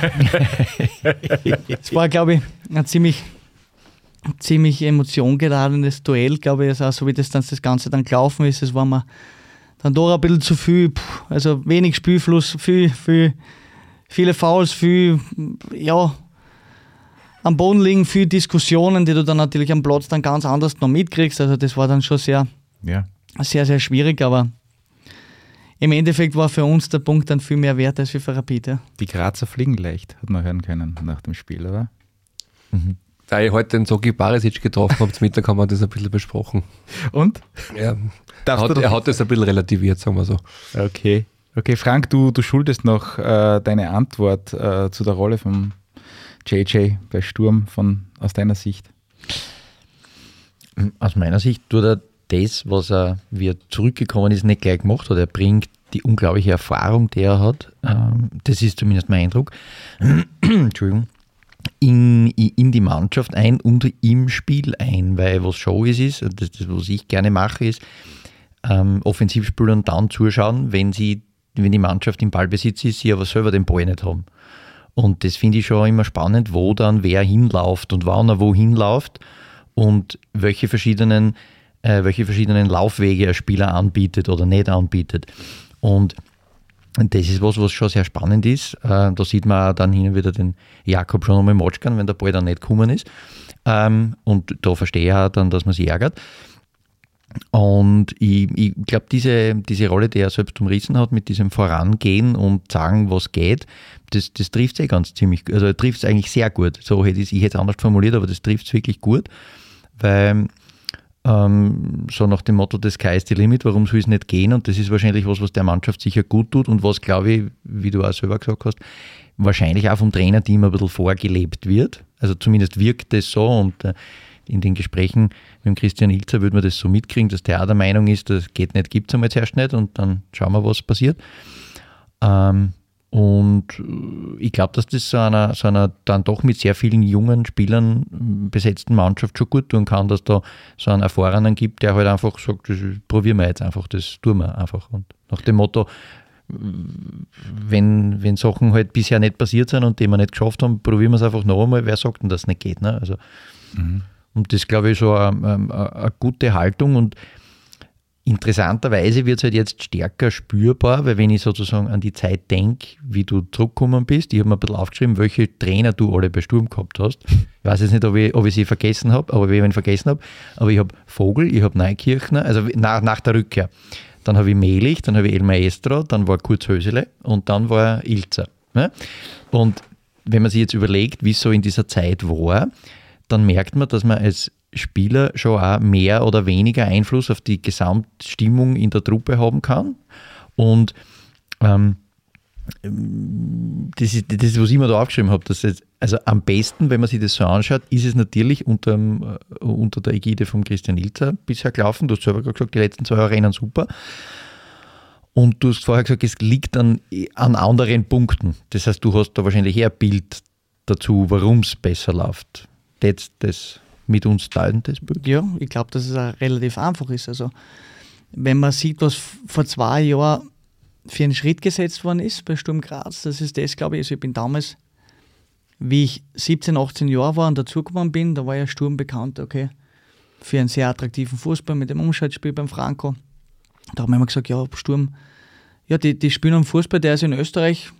es war, glaube ich, ein ziemlich, ziemlich emotiongeladenes Duell, glaube ich, also auch so wie das, dann, das Ganze dann gelaufen ist. Es war mir dann doch ein bisschen zu viel, also wenig Spielfluss, viel, viel, viele Fouls, viel, ja, am Boden liegen, viele Diskussionen, die du dann natürlich am Platz dann ganz anders noch mitkriegst. Also das war dann schon sehr, ja. sehr, sehr schwierig, aber im Endeffekt war für uns der Punkt dann viel mehr wert als für Rapid. Ja. Die Grazer fliegen leicht, hat man hören können nach dem Spiel, oder? Mhm. Da ich heute den Zoki Barisic getroffen habe, zum Mittag haben wir das ein bisschen besprochen. Und? Ja, Darfst hat, du er hat das ein bisschen relativiert, sagen wir so. Okay. Okay, Frank, du, du schuldest noch äh, deine Antwort äh, zu der Rolle von J J bei Sturm von, aus deiner Sicht. Aus meiner Sicht tut er das, was er, wie er zurückgekommen ist, nicht gleich gemacht hat. Er bringt die unglaubliche Erfahrung, die er hat. Ähm, das ist zumindest mein Eindruck. Entschuldigung. In, in die Mannschaft ein und im Spiel ein, weil was Show ist, ist das, das was ich gerne mache, ist ähm, Offensivspielern dann zuschauen, wenn sie, wenn die Mannschaft im Ballbesitz ist, sie aber selber den Ball nicht haben. Und das finde ich schon immer spannend, wo dann wer hinläuft und wann er wo hinläuft und welche verschiedenen, äh, welche verschiedenen Laufwege ein Spieler anbietet oder nicht anbietet. Und das ist was, was schon sehr spannend ist. Äh, da sieht man auch dann hin und wieder den Jakob schon einmal matschern, wenn der Ball dann nicht gekommen ist. Ähm, und da verstehe ich auch dann, dass man sich ärgert. Und ich, ich glaube, diese, diese Rolle, die er selbst umrissen hat, mit diesem Vorangehen und sagen, was geht, das, das trifft es eh ganz ziemlich, also trifft es eigentlich sehr gut. So hätte ich, ich hätte es anders formuliert, aber das trifft es wirklich gut, weil ähm, so nach dem Motto, the sky is the limit, warum soll es nicht gehen? Und das ist wahrscheinlich was, was der Mannschaft sicher gut tut und was, glaube ich, wie du auch selber gesagt hast, wahrscheinlich auch vom Trainerteam ein bisschen vorgelebt wird. Also zumindest wirkt das so und äh, in den Gesprächen mit Christian Ilzer würde man das so mitkriegen, dass der auch der Meinung ist, das geht nicht, gibt es einmal zuerst nicht und dann schauen wir, was passiert. Ähm, und ich glaube, dass das so einer, so einer dann doch mit sehr vielen jungen Spielern besetzten Mannschaft schon gut tun kann, dass da so einen Erfahrenen gibt, der halt einfach sagt, das probieren wir jetzt einfach, das tun wir einfach. Und nach dem Motto, wenn, wenn Sachen halt bisher nicht passiert sind und die wir nicht geschafft haben, probieren wir es einfach noch einmal, wer sagt denn, dass es nicht geht? Ne? Also, mhm. Und das, glaube ich, so eine, eine, eine gute Haltung und interessanterweise wird es halt jetzt stärker spürbar, weil wenn ich sozusagen an die Zeit denke, wie du zurückgekommen bist, ich habe mir ein bisschen aufgeschrieben, welche Trainer du alle bei Sturm gehabt hast. Ich weiß jetzt nicht, ob ich, ob ich sie vergessen habe, aber wenn ich ihn vergessen habe, aber ich habe Vogel, ich habe Neukirchner, also nach, nach der Rückkehr. Dann habe ich Melich, dann habe ich El Maestro, dann war Kurt Hösele und dann war Ilzer. Ne? Und wenn man sich jetzt überlegt, wie es so in dieser Zeit war, dann merkt man, dass man als Spieler schon auch mehr oder weniger Einfluss auf die Gesamtstimmung in der Truppe haben kann. Und ähm, das, ist, das ist, was ich mir da aufgeschrieben habe. Dass es, also am besten, wenn man sich das so anschaut, ist es natürlich unter, unter der Ägide von Christian Ilzer bisher gelaufen. Du hast selber gesagt, die letzten zwei Jahre rennen super. Und du hast vorher gesagt, es liegt an, an anderen Punkten. Das heißt, du hast da wahrscheinlich eher ein Bild dazu, warum es besser läuft. Das, das mit uns teilen, das Bild? Ja, ich glaube, dass es auch relativ einfach ist. Also, wenn man sieht, was vor zwei Jahren für einen Schritt gesetzt worden ist bei Sturm Graz, das ist das, glaube ich. Also ich bin damals, wie ich siebzehn, achtzehn Jahre war und dazugekommen bin, da war ja Sturm bekannt, okay, für einen sehr attraktiven Fußball mit dem Umschaltspiel beim Franco. Da haben wir immer gesagt, ja, Sturm, ja, die, die spielen einen Fußball, der ist in Österreich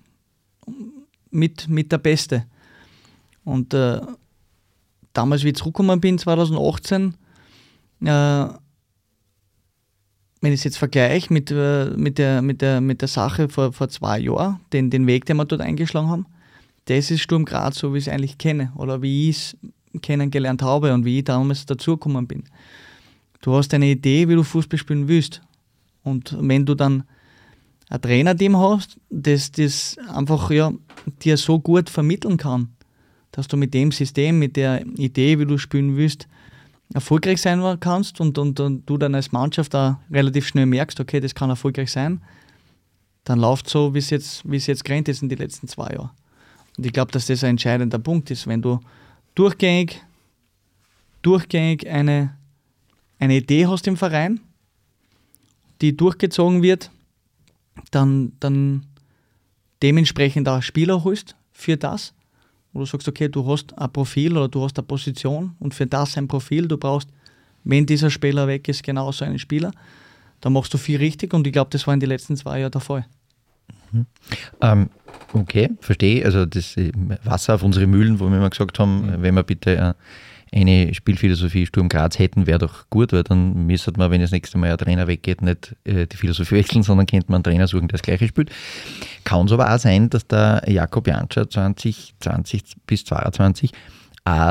mit, mit der Beste. Und äh, damals, wie ich zurückgekommen bin, zwanzig achtzehn, äh, wenn ich es jetzt vergleiche mit, äh, mit, der, mit, der, mit der Sache vor, vor zwei Jahren, den, den Weg, den wir dort eingeschlagen haben, das ist Sturm Graz, so wie ich es eigentlich kenne oder wie ich es kennengelernt habe und wie ich damals dazugekommen bin. Du hast eine Idee, wie du Fußball spielen willst. Und wenn du dann ein Trainerteam hast, das das einfach ja, dir so gut vermitteln kann, dass du mit dem System, mit der Idee, wie du spielen willst, erfolgreich sein kannst und, und, und du dann als Mannschaft auch relativ schnell merkst, okay, das kann erfolgreich sein, dann läuft so, wie es jetzt, wie es jetzt gerannt ist in den letzten zwei Jahren. Und ich glaube, dass das ein entscheidender Punkt ist, wenn du durchgängig, durchgängig eine, eine Idee hast im Verein, die durchgezogen wird, dann, dann dementsprechend auch Spieler holst für das, wo du sagst, okay, du hast ein Profil oder du hast eine Position und für das ein Profil, du brauchst, wenn dieser Spieler weg ist, genau so einen Spieler, dann machst du viel richtig und ich glaube, das war in den letzten zwei Jahren der Fall. Mhm. Ähm, okay, verstehe. Also das Wasser auf unsere Mühlen, wo wir immer gesagt haben, mhm. wenn wir bitte eine Spielphilosophie Sturm Graz hätten, wäre doch gut, weil dann müsste man, wenn das nächste Mal ein Trainer weggeht, nicht äh, die Philosophie wechseln, sondern könnte man einen Trainer suchen, der das Gleiche spielt. Kann es aber auch sein, dass der Jakob Janscher zwanzig zwanzig bis zweiundzwanzig auch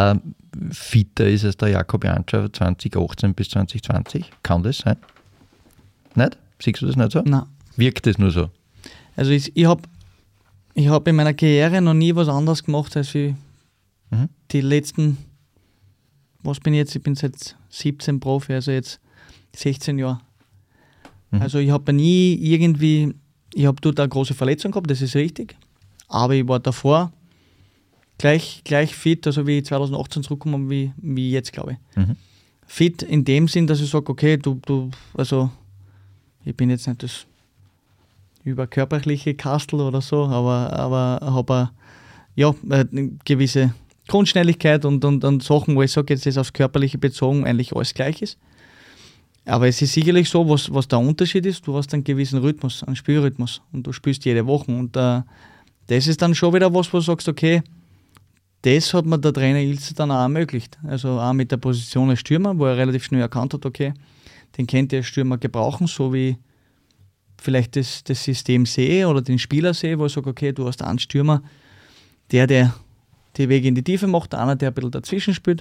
fitter ist als der Jakob Janscher zwanzig achtzehn bis zwanzig zwanzig? Kann das sein? Nicht? Siehst du das nicht so? Nein. Wirkt das nur so? Also ich, ich habe ich hab in meiner Karriere noch nie was anderes gemacht, als ich mhm. die letzten, was bin ich jetzt? Ich bin seit siebzehn Profi, also jetzt sechzehn Jahre. Mhm. Also ich habe nie irgendwie, ich habe dort eine große Verletzung gehabt, das ist richtig, aber ich war davor gleich, gleich fit, also wie ich zwanzig achtzehn zurückgekommen wie, wie jetzt, glaube ich. Mhm. Fit in dem Sinn, dass ich sage, okay, du, du, also ich bin jetzt nicht das überkörperliche Kastel oder so, aber, aber habe ja, eine gewisse Grundschnelligkeit und, und, und Sachen, wo ich sage, jetzt ist aufs Körperliche bezogen eigentlich alles gleich ist. Aber es ist sicherlich so, was, was der Unterschied ist, du hast einen gewissen Rhythmus, einen Spielrhythmus und du spielst jede Woche und uh, das ist dann schon wieder was, wo du sagst, okay, das hat mir der Trainer Ilse dann auch ermöglicht. Also auch mit der Position als Stürmer, wo er relativ schnell erkannt hat, okay, den könnte der Stürmer gebrauchen, so wie vielleicht das, das System sehe oder den Spieler sehe, wo ich sage, okay, du hast einen Stürmer, der, der die Wege in die Tiefe macht, einer, der ein bisschen dazwischen spielt.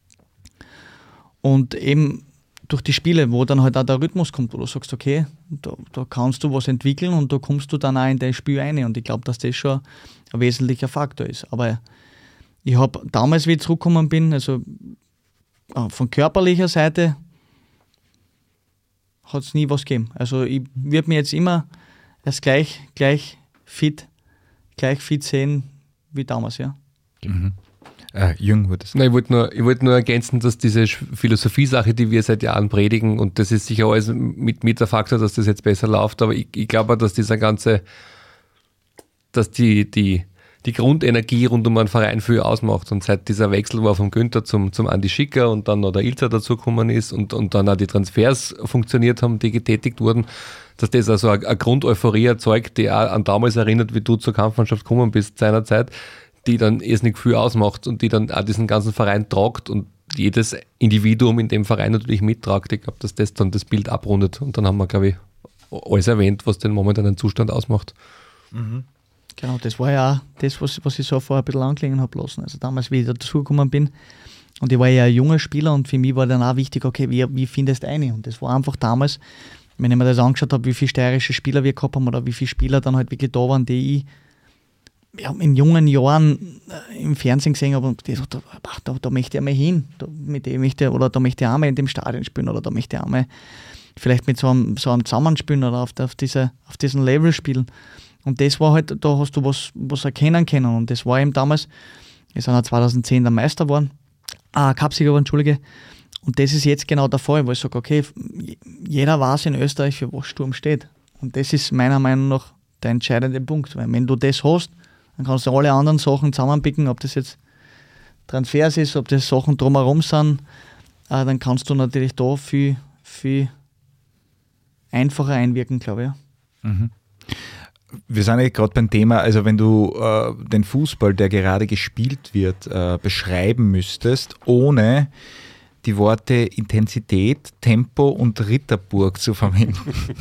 Und eben durch die Spiele, wo dann halt auch der Rhythmus kommt, wo du sagst, okay, da, da kannst du was entwickeln und da kommst du dann auch in dein Spiel rein. Und ich glaube, dass das schon ein wesentlicher Faktor ist. Aber ich habe damals, wie ich zurückgekommen bin, also von körperlicher Seite hat es nie was gegeben. Also ich würde mich jetzt immer als gleich, gleich fit, gleich fit sehen wie damals, ja. Mhm. Äh, Jung wird es. Nein, ich wollte nur, ich wollte nur ergänzen, dass diese Philosophie-Sache, die wir seit Jahren predigen, und das ist sicher alles mit, mit der Faktor, dass das jetzt besser läuft, aber ich, ich glaube, dass dieser ganze, dass die, die, die Grundenergie rund um einen Verein viel ausmacht. Und seit dieser Wechsel war vom Günther zum, zum Andi Schicker und dann noch der Ilzer dazugekommen ist und, und dann auch die Transfers funktioniert haben, die getätigt wurden, dass das also eine, eine Grundeuphorie erzeugt, die auch an damals erinnert, wie du zur Kampfmannschaft gekommen bist seinerzeit, die dann irrsinnig viel ausmacht und die dann auch diesen ganzen Verein tragt und jedes Individuum in dem Verein natürlich mittragt. Ich glaube, dass das dann das Bild abrundet. Und dann haben wir, glaube ich, alles erwähnt, was den momentanen Zustand ausmacht. Mhm. Genau, das war ja auch das, was, was ich so vorher ein bisschen anklingen habe lassen. Also damals, wie ich dazugekommen bin, und ich war ja ein junger Spieler und für mich war dann auch wichtig, okay, wie, wie findest du eine? Und das war einfach damals, wenn ich mir das angeschaut habe, wie viele steirische Spieler wir gehabt haben oder wie viele Spieler dann halt wirklich da waren, die ich ja, in jungen Jahren äh, im Fernsehen gesehen habe und gedacht, da, da, da möchte ich einmal hin, da, mit dem möchte, oder da möchte ich einmal in dem Stadion spielen oder da möchte ich einmal vielleicht mit so einem, so einem Zusammenspielen oder auf, auf, diese, auf diesem Level spielen. Und das war halt, da hast du was, was erkennen können. Und das war eben damals, wir sind ja zweitausendzehn der Meister geworden, ah, Cupsieger geworden, Entschuldige. Und das ist jetzt genau der Fall, wo ich sage, okay, jeder weiß in Österreich, für was Sturm steht. Und das ist meiner Meinung nach der entscheidende Punkt. Weil wenn du das hast, dann kannst du alle anderen Sachen zusammenpicken, ob das jetzt Transfers ist, ob das Sachen drumherum sind, äh, dann kannst du natürlich da viel, viel einfacher einwirken, glaube ich. Ja. Mhm. Wir sind ja gerade beim Thema, also wenn du äh, den Fußball, der gerade gespielt wird, äh, beschreiben müsstest, ohne die Worte Intensität, Tempo und Ritterburg zu verwenden.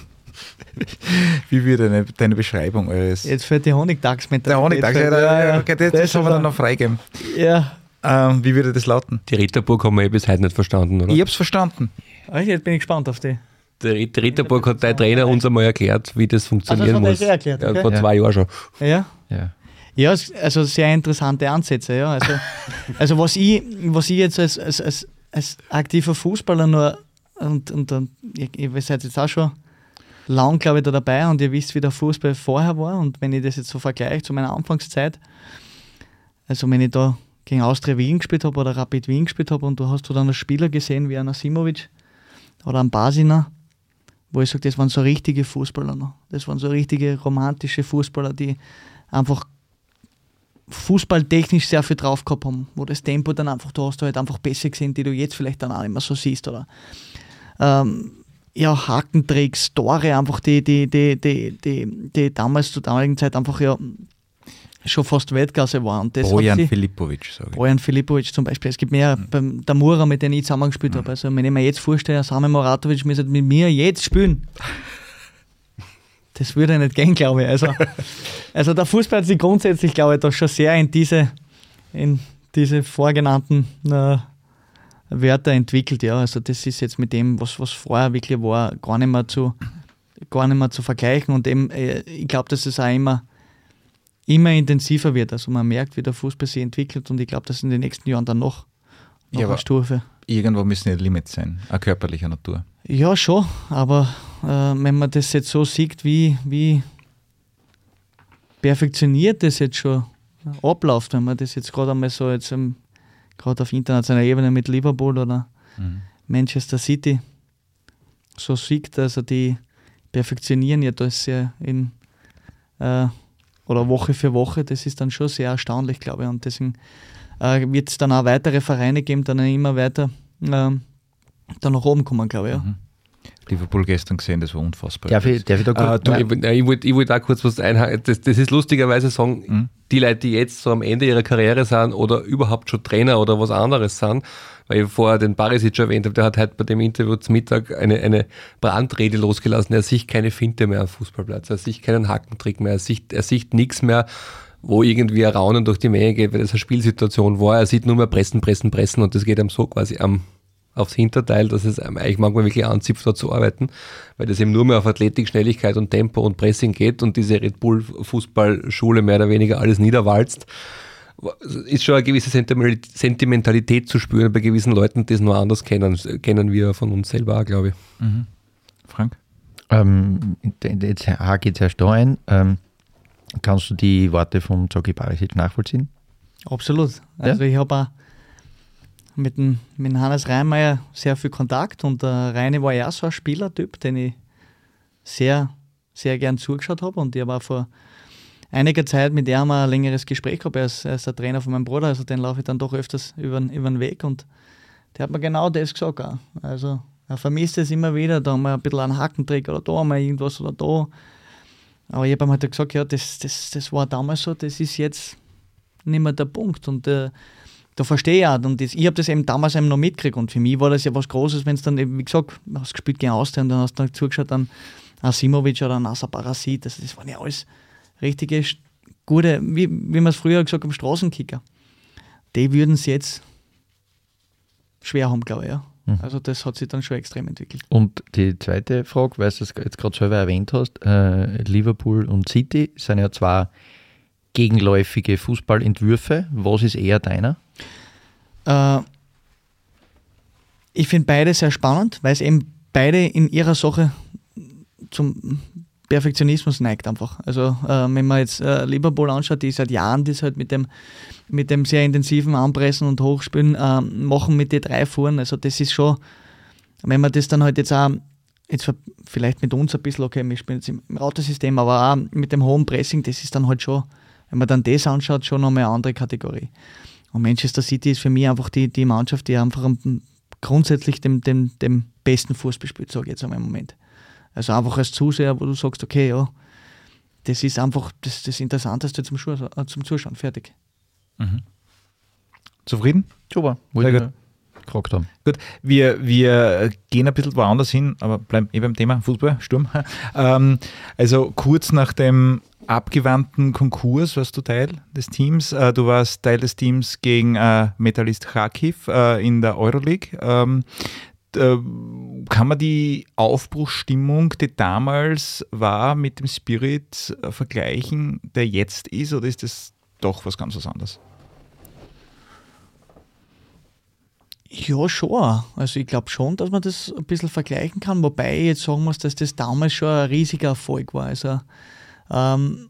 Wie wird deine, deine Beschreibung eures... Jetzt fällt die Honigtags-Mentalität. Der Honigtags, ja, ja, okay, das, das haben wir dann noch freigeben. Ja. Ähm, wie würde das lauten? Die Ritterburg haben wir ja bis heute nicht verstanden, oder? Ich hab's verstanden. Jetzt bin ich gespannt auf die. Die, die Ritterburg hat dein Trainer uns einmal erklärt, wie das funktionieren also das muss. Erklärt, okay. Ja, vor ja. zwei Jahren schon. Ja? Ja. Ja, also sehr interessante Ansätze. Ja. Also, also was, ich, was ich jetzt als, als, als, als aktiver Fußballer nur, und, und, und ihr, ihr seid jetzt auch schon lang, glaube ich, da dabei und ihr wisst, wie der Fußball vorher war. Und wenn ich das jetzt so vergleiche zu meiner Anfangszeit, also wenn ich da gegen Austria Wien gespielt habe oder Rapid Wien gespielt habe und du hast du dann einen Spieler gesehen wie einen Asimovic oder einen Basiner, wo ich sage, das waren so richtige Fußballer noch. Das waren so richtige romantische Fußballer, die einfach fußballtechnisch sehr viel drauf gehabt haben, wo das Tempo dann einfach, du hast halt einfach besser gesehen, die du jetzt vielleicht dann auch nicht mehr so siehst. Oder ähm, ja, Hakentricks, Tore, einfach die, die, die, die, die, die damals zur damaligen Zeit einfach ja schon fast Weltklasse waren. Bojan Filipovic, sage ich. Bojan Filipovic zum Beispiel. Es gibt mehr, mhm. beim der Mura, mit dem ich zusammengespielt mhm. habe. Also wenn ich mir jetzt vorstelle, Sami Moratovic müsste mit mir jetzt spielen. Das würde nicht gehen, glaube ich. Also, also der Fußball hat sich grundsätzlich, glaube ich, da schon sehr in diese, in diese vorgenannten äh, Wörter entwickelt. Ja, also das ist jetzt mit dem, was, was vorher wirklich war, gar nicht mehr zu, gar nicht mehr zu vergleichen. Und eben, äh, ich glaube, dass es auch immer, immer intensiver wird. Also man merkt, wie der Fußball sich entwickelt und ich glaube, dass in den nächsten Jahren dann noch, noch Ja, eine aber Stufe. Irgendwo müssen ja Limits sein, auch körperlicher Natur. Ja, schon, aber äh, wenn man das jetzt so sieht, wie, wie perfektioniert das jetzt schon abläuft, wenn man das jetzt gerade einmal so jetzt um, gerade auf internationaler Ebene mit Liverpool oder Mhm. Manchester City so sieht, also die perfektionieren ja das ja in äh, oder Woche für Woche, das ist dann schon sehr erstaunlich, glaube ich, und deswegen äh, wird es dann auch weitere Vereine geben, die dann immer weiter äh, dann nach oben kommen, glaube ich. Ja. Mhm. Liverpool gestern gesehen, das war unfassbar. Darf ich, darf ich da kurz? Äh, du, Nein, ich, nein, ich wollte ich wollt auch kurz was einhaken. Das, das ist lustigerweise sagen, Mhm. die Leute, die jetzt so am Ende ihrer Karriere sind oder überhaupt schon Trainer oder was anderes sind, weil ich vorher den Barisic erwähnt habe, der hat heute bei dem Interview zum Mittag eine, eine Brandrede losgelassen. Er sieht keine Finte mehr am Fußballplatz, er sieht keinen Hackentrick mehr, er sieht, er sieht nichts mehr, wo irgendwie ein Raunen durch die Menge geht, weil das eine Spielsituation war. Er sieht nur mehr pressen, pressen, pressen und das geht ihm so quasi am aufs Hinterteil, dass es einem eigentlich manchmal wirklich anzipft, da zu arbeiten, weil das eben nur mehr auf Athletik, Schnelligkeit und Tempo und Pressing geht und diese Red Bull Fußballschule mehr oder weniger alles niederwalzt. Ist schon eine gewisse Sentimentalität zu spüren bei gewissen Leuten, die es nur anders kennen, kennen wir von uns selber auch, glaube ich. Mhm. Frank? Ähm, jetzt hake ich zuerst da ein. Ähm, kannst du die Worte von Zoki Barisic nachvollziehen? Absolut. Also Ja? ich habe auch mit dem, mit dem Hannes Reinmeier sehr viel Kontakt und der Reine war ja auch so ein Spielertyp, den ich sehr, sehr gern zugeschaut habe und ich habe auch vor einiger Zeit mit ihm ein längeres Gespräch gehabt. Er ist, er ist der Trainer von meinem Bruder, also den laufe ich dann doch öfters über, über den Weg und der hat mir genau das gesagt auch. Also er vermisst es immer wieder, da haben wir ein bisschen einen Hackentrick oder da haben wir irgendwas oder da. Aber ich habe ihm halt gesagt, ja, das, das, das war damals so, das ist jetzt nicht mehr der Punkt und äh, da verstehe ich auch. Und das, ich habe das eben damals eben noch mitgekriegt. Und für mich war das ja was Großes, wenn es dann eben, wie gesagt, du hast gespielt gegen Austria und dann hast du dann zugeschaut an Asimovic oder an Asa Parasit. Das, das waren ja alles richtige, gute, wie, wie man es früher gesagt hat, Straßenkicker. Die würden es jetzt schwer haben, glaube ich. Ja. Mhm. Also das hat sich dann schon extrem entwickelt. Und die zweite Frage, weil du es jetzt gerade selber erwähnt hast, äh, Liverpool und City sind ja zwei gegenläufige Fußballentwürfe. Was ist eher deiner? Äh, ich finde beide sehr spannend, weil es eben beide in ihrer Sache zum Perfektionismus neigt einfach. Also äh, wenn man jetzt äh, Liverpool anschaut, die seit Jahren das halt mit dem, mit dem sehr intensiven Anpressen und Hochspielen äh, machen mit den drei Fuhren. Also das ist schon, wenn man das dann halt jetzt auch, jetzt vielleicht mit uns ein bisschen, okay, wir spielen jetzt im, im Autosystem, aber auch mit dem hohen Pressing, das ist dann halt schon, wenn man dann das anschaut, schon nochmal eine andere Kategorie. Und Manchester City ist für mich einfach die, die Mannschaft, die einfach grundsätzlich dem, dem, dem besten Fußball spielt, sage ich jetzt einmal im Moment. Also einfach als Zuseher, wo du sagst, okay, ja, das ist einfach das, das Interessanteste zum, Schu- äh, zum Zuschauen, fertig. Mhm. Zufrieden? Super, Sehr wollte gut. ich gefragt haben. Gut, wir, wir gehen ein bisschen woanders hin, aber bleiben eh beim Thema Fußball, Sturm. Ähm, also kurz nach dem abgewandten Konkurs warst du Teil des Teams. Äh, du warst Teil des Teams gegen äh, Metallist Kharkiv äh, in der Euroleague. Ähm, äh, kann man die Aufbruchsstimmung, die damals war, mit dem Spirit äh, vergleichen, der jetzt ist, oder ist das doch was ganz was anderes? Ja, schon. Also ich glaube schon, dass man das ein bisschen vergleichen kann, wobei ich jetzt sagen muss, dass das damals schon ein riesiger Erfolg war. Also ähm,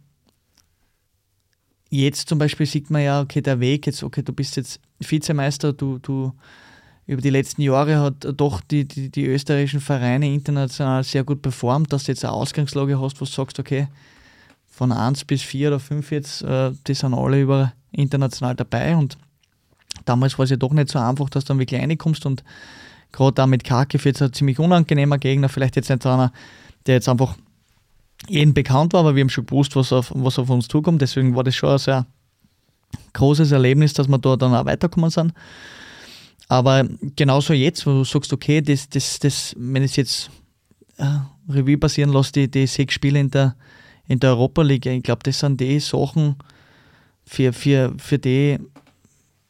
jetzt zum Beispiel sieht man ja, okay, der Weg jetzt, okay, du bist jetzt Vizemeister, du, du über die letzten Jahre hat doch die, die, die österreichischen Vereine international sehr gut performt, dass du jetzt eine Ausgangslage hast, wo du sagst, okay, von eins bis vier oder fünf jetzt, äh, die sind alle über international dabei und damals war es ja doch nicht so einfach, dass du dann wirklich reinkommst und gerade auch mit Kharkiv jetzt ein ziemlich unangenehmer Gegner, vielleicht jetzt nicht einer, der jetzt einfach jedem bekannt war, aber wir haben schon gewusst, was auf, was auf uns zukommt, deswegen war das schon ein sehr großes Erlebnis, dass wir da dann auch weiterkommen sind. Aber genauso jetzt, wo du sagst, okay, das, das, das, wenn ich es jetzt äh, Revue passieren lasse, die, die sechs Spiele in der, in der Europa League, ich glaube, das sind die Sachen, für, für, für die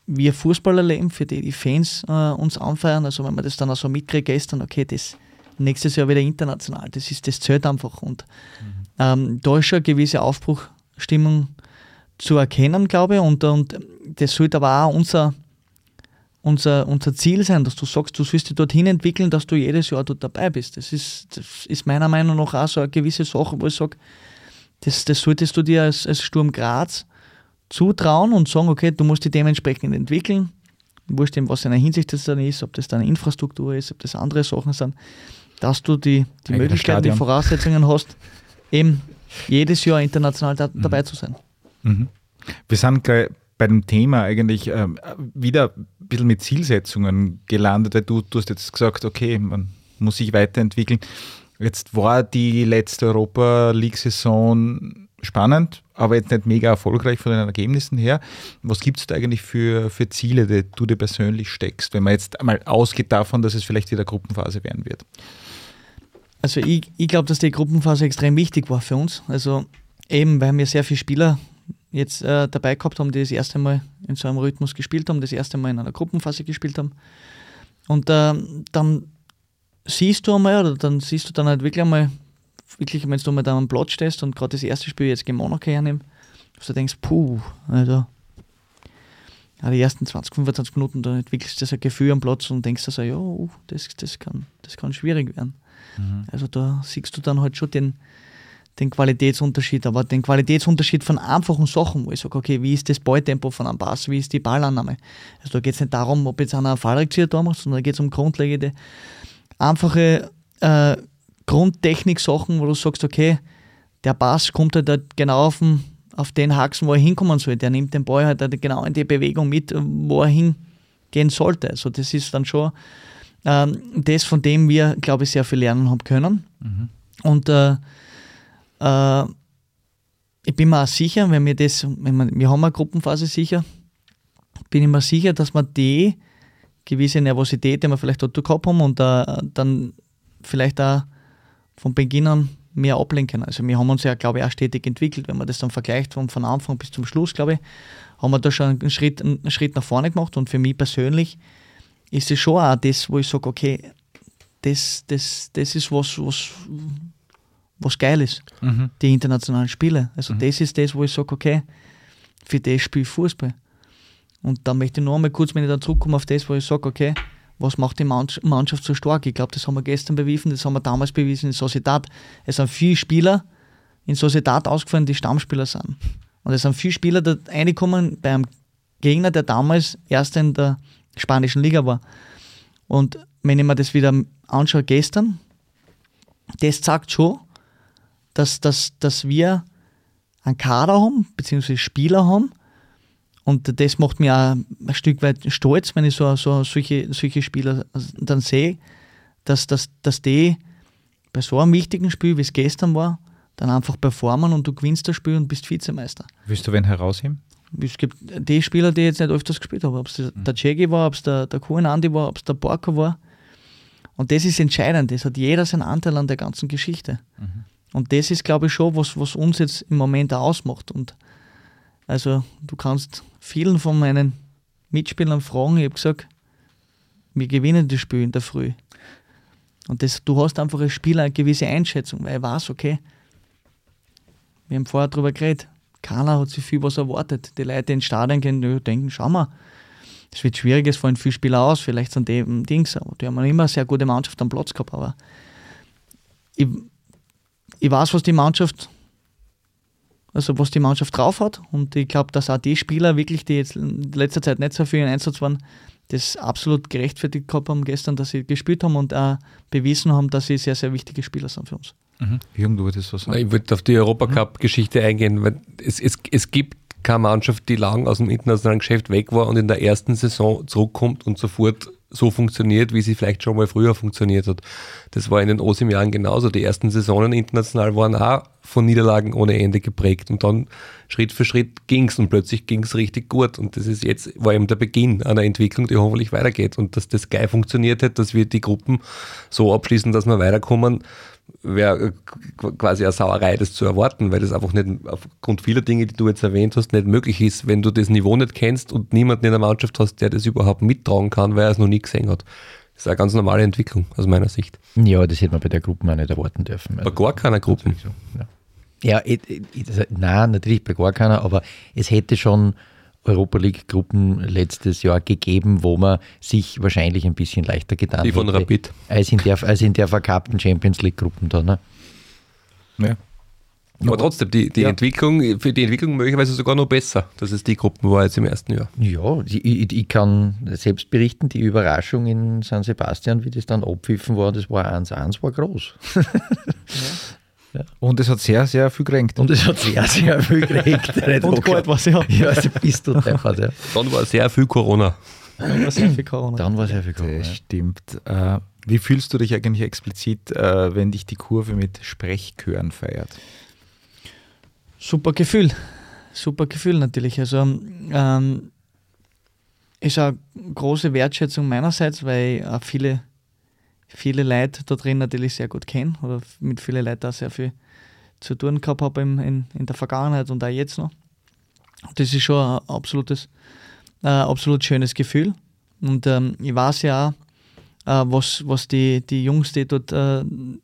wir Fußballer leben, für die die Fans äh, uns anfeiern. Also wenn man das dann auch so mitkriegt gestern, okay, das nächstes Jahr wieder international, das ist das zählt einfach. Und mhm. ähm, da ist schon eine gewisse Aufbruchstimmung zu erkennen, glaube ich. Und, und das sollte aber auch unser, unser, unser Ziel sein, dass du sagst, du sollst dich dorthin entwickeln, dass du jedes Jahr dort dabei bist. Das ist, das ist meiner Meinung nach auch so eine gewisse Sache, wo ich sage, das, das solltest du dir als, als Sturm Graz zutrauen und sagen, okay, du musst dich dementsprechend entwickeln. Wurscht in was in der Hinsicht das dann ist, ob das deine Infrastruktur ist, ob das andere Sachen sind, dass du die, die Möglichkeiten, Stadion. Die Voraussetzungen hast, eben jedes Jahr international da, mhm. dabei zu sein. Mhm. Wir sind gleich bei dem Thema eigentlich ähm, wieder ein bisschen mit Zielsetzungen gelandet, weil du, du hast jetzt gesagt, okay, man muss sich weiterentwickeln. Jetzt war die letzte Europa-League-Saison spannend, aber jetzt nicht mega erfolgreich von den Ergebnissen her. Was gibt es da eigentlich für, für Ziele, die du dir persönlich steckst, wenn man jetzt einmal ausgeht davon, dass es vielleicht wieder Gruppenphase werden wird? Also ich, ich glaube, dass die Gruppenphase extrem wichtig war für uns. Also eben, weil wir sehr viele Spieler jetzt äh, dabei gehabt haben, die das erste Mal in so einem Rhythmus gespielt haben, das erste Mal in einer Gruppenphase gespielt haben. Und äh, dann siehst du einmal, oder dann siehst du dann halt wirklich einmal, wirklich, wenn du mal da am Platz stehst und gerade das erste Spiel jetzt gegen Monaco hernimmst, dass du denkst, puh, also ja, die ersten zwanzig, fünfundzwanzig Minuten, da entwickelst du das ein Gefühl am Platz und denkst also, ja, uh, das, das, kann, das kann schwierig werden. Mhm. Also da siehst du dann halt schon den, den Qualitätsunterschied, aber den Qualitätsunterschied von einfachen Sachen, wo ich sage, okay, wie ist das Balltempo von einem Pass, wie ist die Ballannahme? Also da geht es nicht darum, ob jetzt einer einen Fallrückzieher da macht, sondern da geht es um grundlegende, einfache äh, Grundtechnik-Sachen, wo du sagst, okay, der Pass kommt halt genau auf den, auf den Haxen, wo er hinkommen soll. Der nimmt den Ball halt genau in die Bewegung mit, wo er hingehen sollte. Also das ist dann schon ähm, das, von dem wir, glaube ich, sehr viel lernen haben können. Mhm. Und äh, äh, ich bin mir auch sicher, wenn wir das, wenn wir, wir haben eine Gruppenphase sicher, bin ich mir sicher, dass wir die gewisse Nervosität, die wir vielleicht dort gehabt haben und äh, dann vielleicht auch von Beginn an mehr ablenken. Also wir haben uns ja, glaube ich, auch stetig entwickelt. Wenn man das dann vergleicht von, von Anfang bis zum Schluss, glaube ich, haben wir da schon einen Schritt, einen Schritt nach vorne gemacht. Und für mich persönlich ist es schon auch das, wo ich sage, okay, das, das, das ist was, was, was geil ist, mhm. die internationalen Spiele. Also mhm. das ist das, wo ich sage, okay, für das spiele ich Fußball. Und dann möchte ich noch einmal kurz, wenn ich dann zurückkomme auf das, wo ich sage, okay, was macht die Mannschaft so stark? Ich glaube, das haben wir gestern bewiesen, das haben wir damals bewiesen in Sociedad. Es sind viele Spieler in Sociedad ausgefallen, die Stammspieler sind. Und es sind viele Spieler da reingekommen bei einem Gegner, der damals erst in der spanischen Liga war. Und wenn ich mir das wieder anschaue gestern, das zeigt schon, dass, dass, dass wir einen Kader haben, beziehungsweise Spieler haben. Und das macht mich auch ein Stück weit stolz, wenn ich so, so solche, solche Spieler dann sehe, dass, dass, dass die bei so einem wichtigen Spiel, wie es gestern war, dann einfach performen und du gewinnst das Spiel und bist Vizemeister. Willst du wen herausheben? Es gibt die Spieler, die ich jetzt nicht öfters gespielt haben, ob es mhm. der Cegi war, ob es der, der Koen Andi war, ob es der Borka war. Und das ist entscheidend, das hat jeder seinen Anteil an der ganzen Geschichte. Mhm. Und das ist, glaube ich, schon, was, was uns jetzt im Moment auch ausmacht. Und also du kannst vielen von meinen Mitspielern fragen, ich habe gesagt, wir gewinnen das Spiel in der Früh. Und das, du hast einfach als Spieler eine gewisse Einschätzung, weil ich weiß, okay, wir haben vorher darüber geredet, keiner hat sich viel was erwartet. Die Leute ins Stadion gehen und denken, schau mal, es wird schwierig, es fallen viele Spieler aus, vielleicht sind die Dings, aber die haben immer eine sehr gute Mannschaft am Platz gehabt, aber ich, ich weiß, was die Mannschaft Also was die Mannschaft drauf hat, und ich glaube, dass auch die Spieler wirklich, die jetzt in letzter Zeit nicht so viel in Einsatz waren, das absolut gerechtfertigt gehabt haben gestern, dass sie gespielt haben und auch bewiesen haben, dass sie sehr, sehr wichtige Spieler sind für uns. Mhm. Jürgen, du wolltest was sagen? Ich würde auf die Europacup-Geschichte mhm. eingehen, weil es, es, es gibt keine Mannschaft, die lang aus dem internationalen Geschäft weg war und in der ersten Saison zurückkommt und sofort so funktioniert, wie sie vielleicht schon mal früher funktioniert hat. Das war in den O S I M-Jahren genauso. Die ersten Saisonen international waren auch von Niederlagen ohne Ende geprägt und dann Schritt für Schritt ging es und plötzlich ging es richtig gut und das ist jetzt, war eben der Beginn einer Entwicklung, die hoffentlich weitergeht und dass das geil funktioniert hat, dass wir die Gruppen so abschließen, dass wir weiterkommen, wäre quasi eine Sauerei, das zu erwarten, weil das einfach nicht aufgrund vieler Dinge, die du jetzt erwähnt hast, nicht möglich ist, wenn du das Niveau nicht kennst und niemanden in der Mannschaft hast, der das überhaupt mittragen kann, weil er es noch nie gesehen hat. Das ist eine ganz normale Entwicklung aus meiner Sicht. Ja, das hätte man bei der Gruppe auch nicht erwarten dürfen. Bei gar keiner Gruppe. Ja, ja ich, ich, also, nein, natürlich bei gar keiner, aber es hätte schon Europa League-Gruppen letztes Jahr gegeben, wo man sich wahrscheinlich ein bisschen leichter getan Die von hätte, Rapid. als in der, als in der verkappten Champions League-Gruppen da. Ne? Ja. Aber trotzdem, die, die Ja. Entwicklung, für die Entwicklung möglicherweise sogar noch besser, dass es die Gruppen war jetzt im ersten Jahr. Ja, ich, ich, ich kann selbst berichten, die Überraschung in San Sebastian, wie das dann abpfiffen war, das war eins eins, war groß. Und es hat sehr, sehr viel gerenkt. Und es hat sehr, sehr viel gekriegt. Und kalt war es, ja. Ja, also bist du deppert, ja. Dann war sehr viel Corona. Da war sehr viel Corona. Dann war sehr viel Corona. Das stimmt. Äh, wie fühlst du dich eigentlich explizit, äh, wenn dich die Kurve mit Sprechchören feiert? Super Gefühl. Super Gefühl natürlich. Also ähm, ist eine große Wertschätzung meinerseits, weil ich auch viele, viele Leute da drin natürlich sehr gut kenne oder mit vielen Leuten auch sehr viel zu tun gehabt habe in, in, in der Vergangenheit und auch jetzt noch. Das ist schon ein absolutes, äh, absolut schönes Gefühl. Und ähm, ich weiß ja auch, äh, was, was die, die Jungs, die dort äh,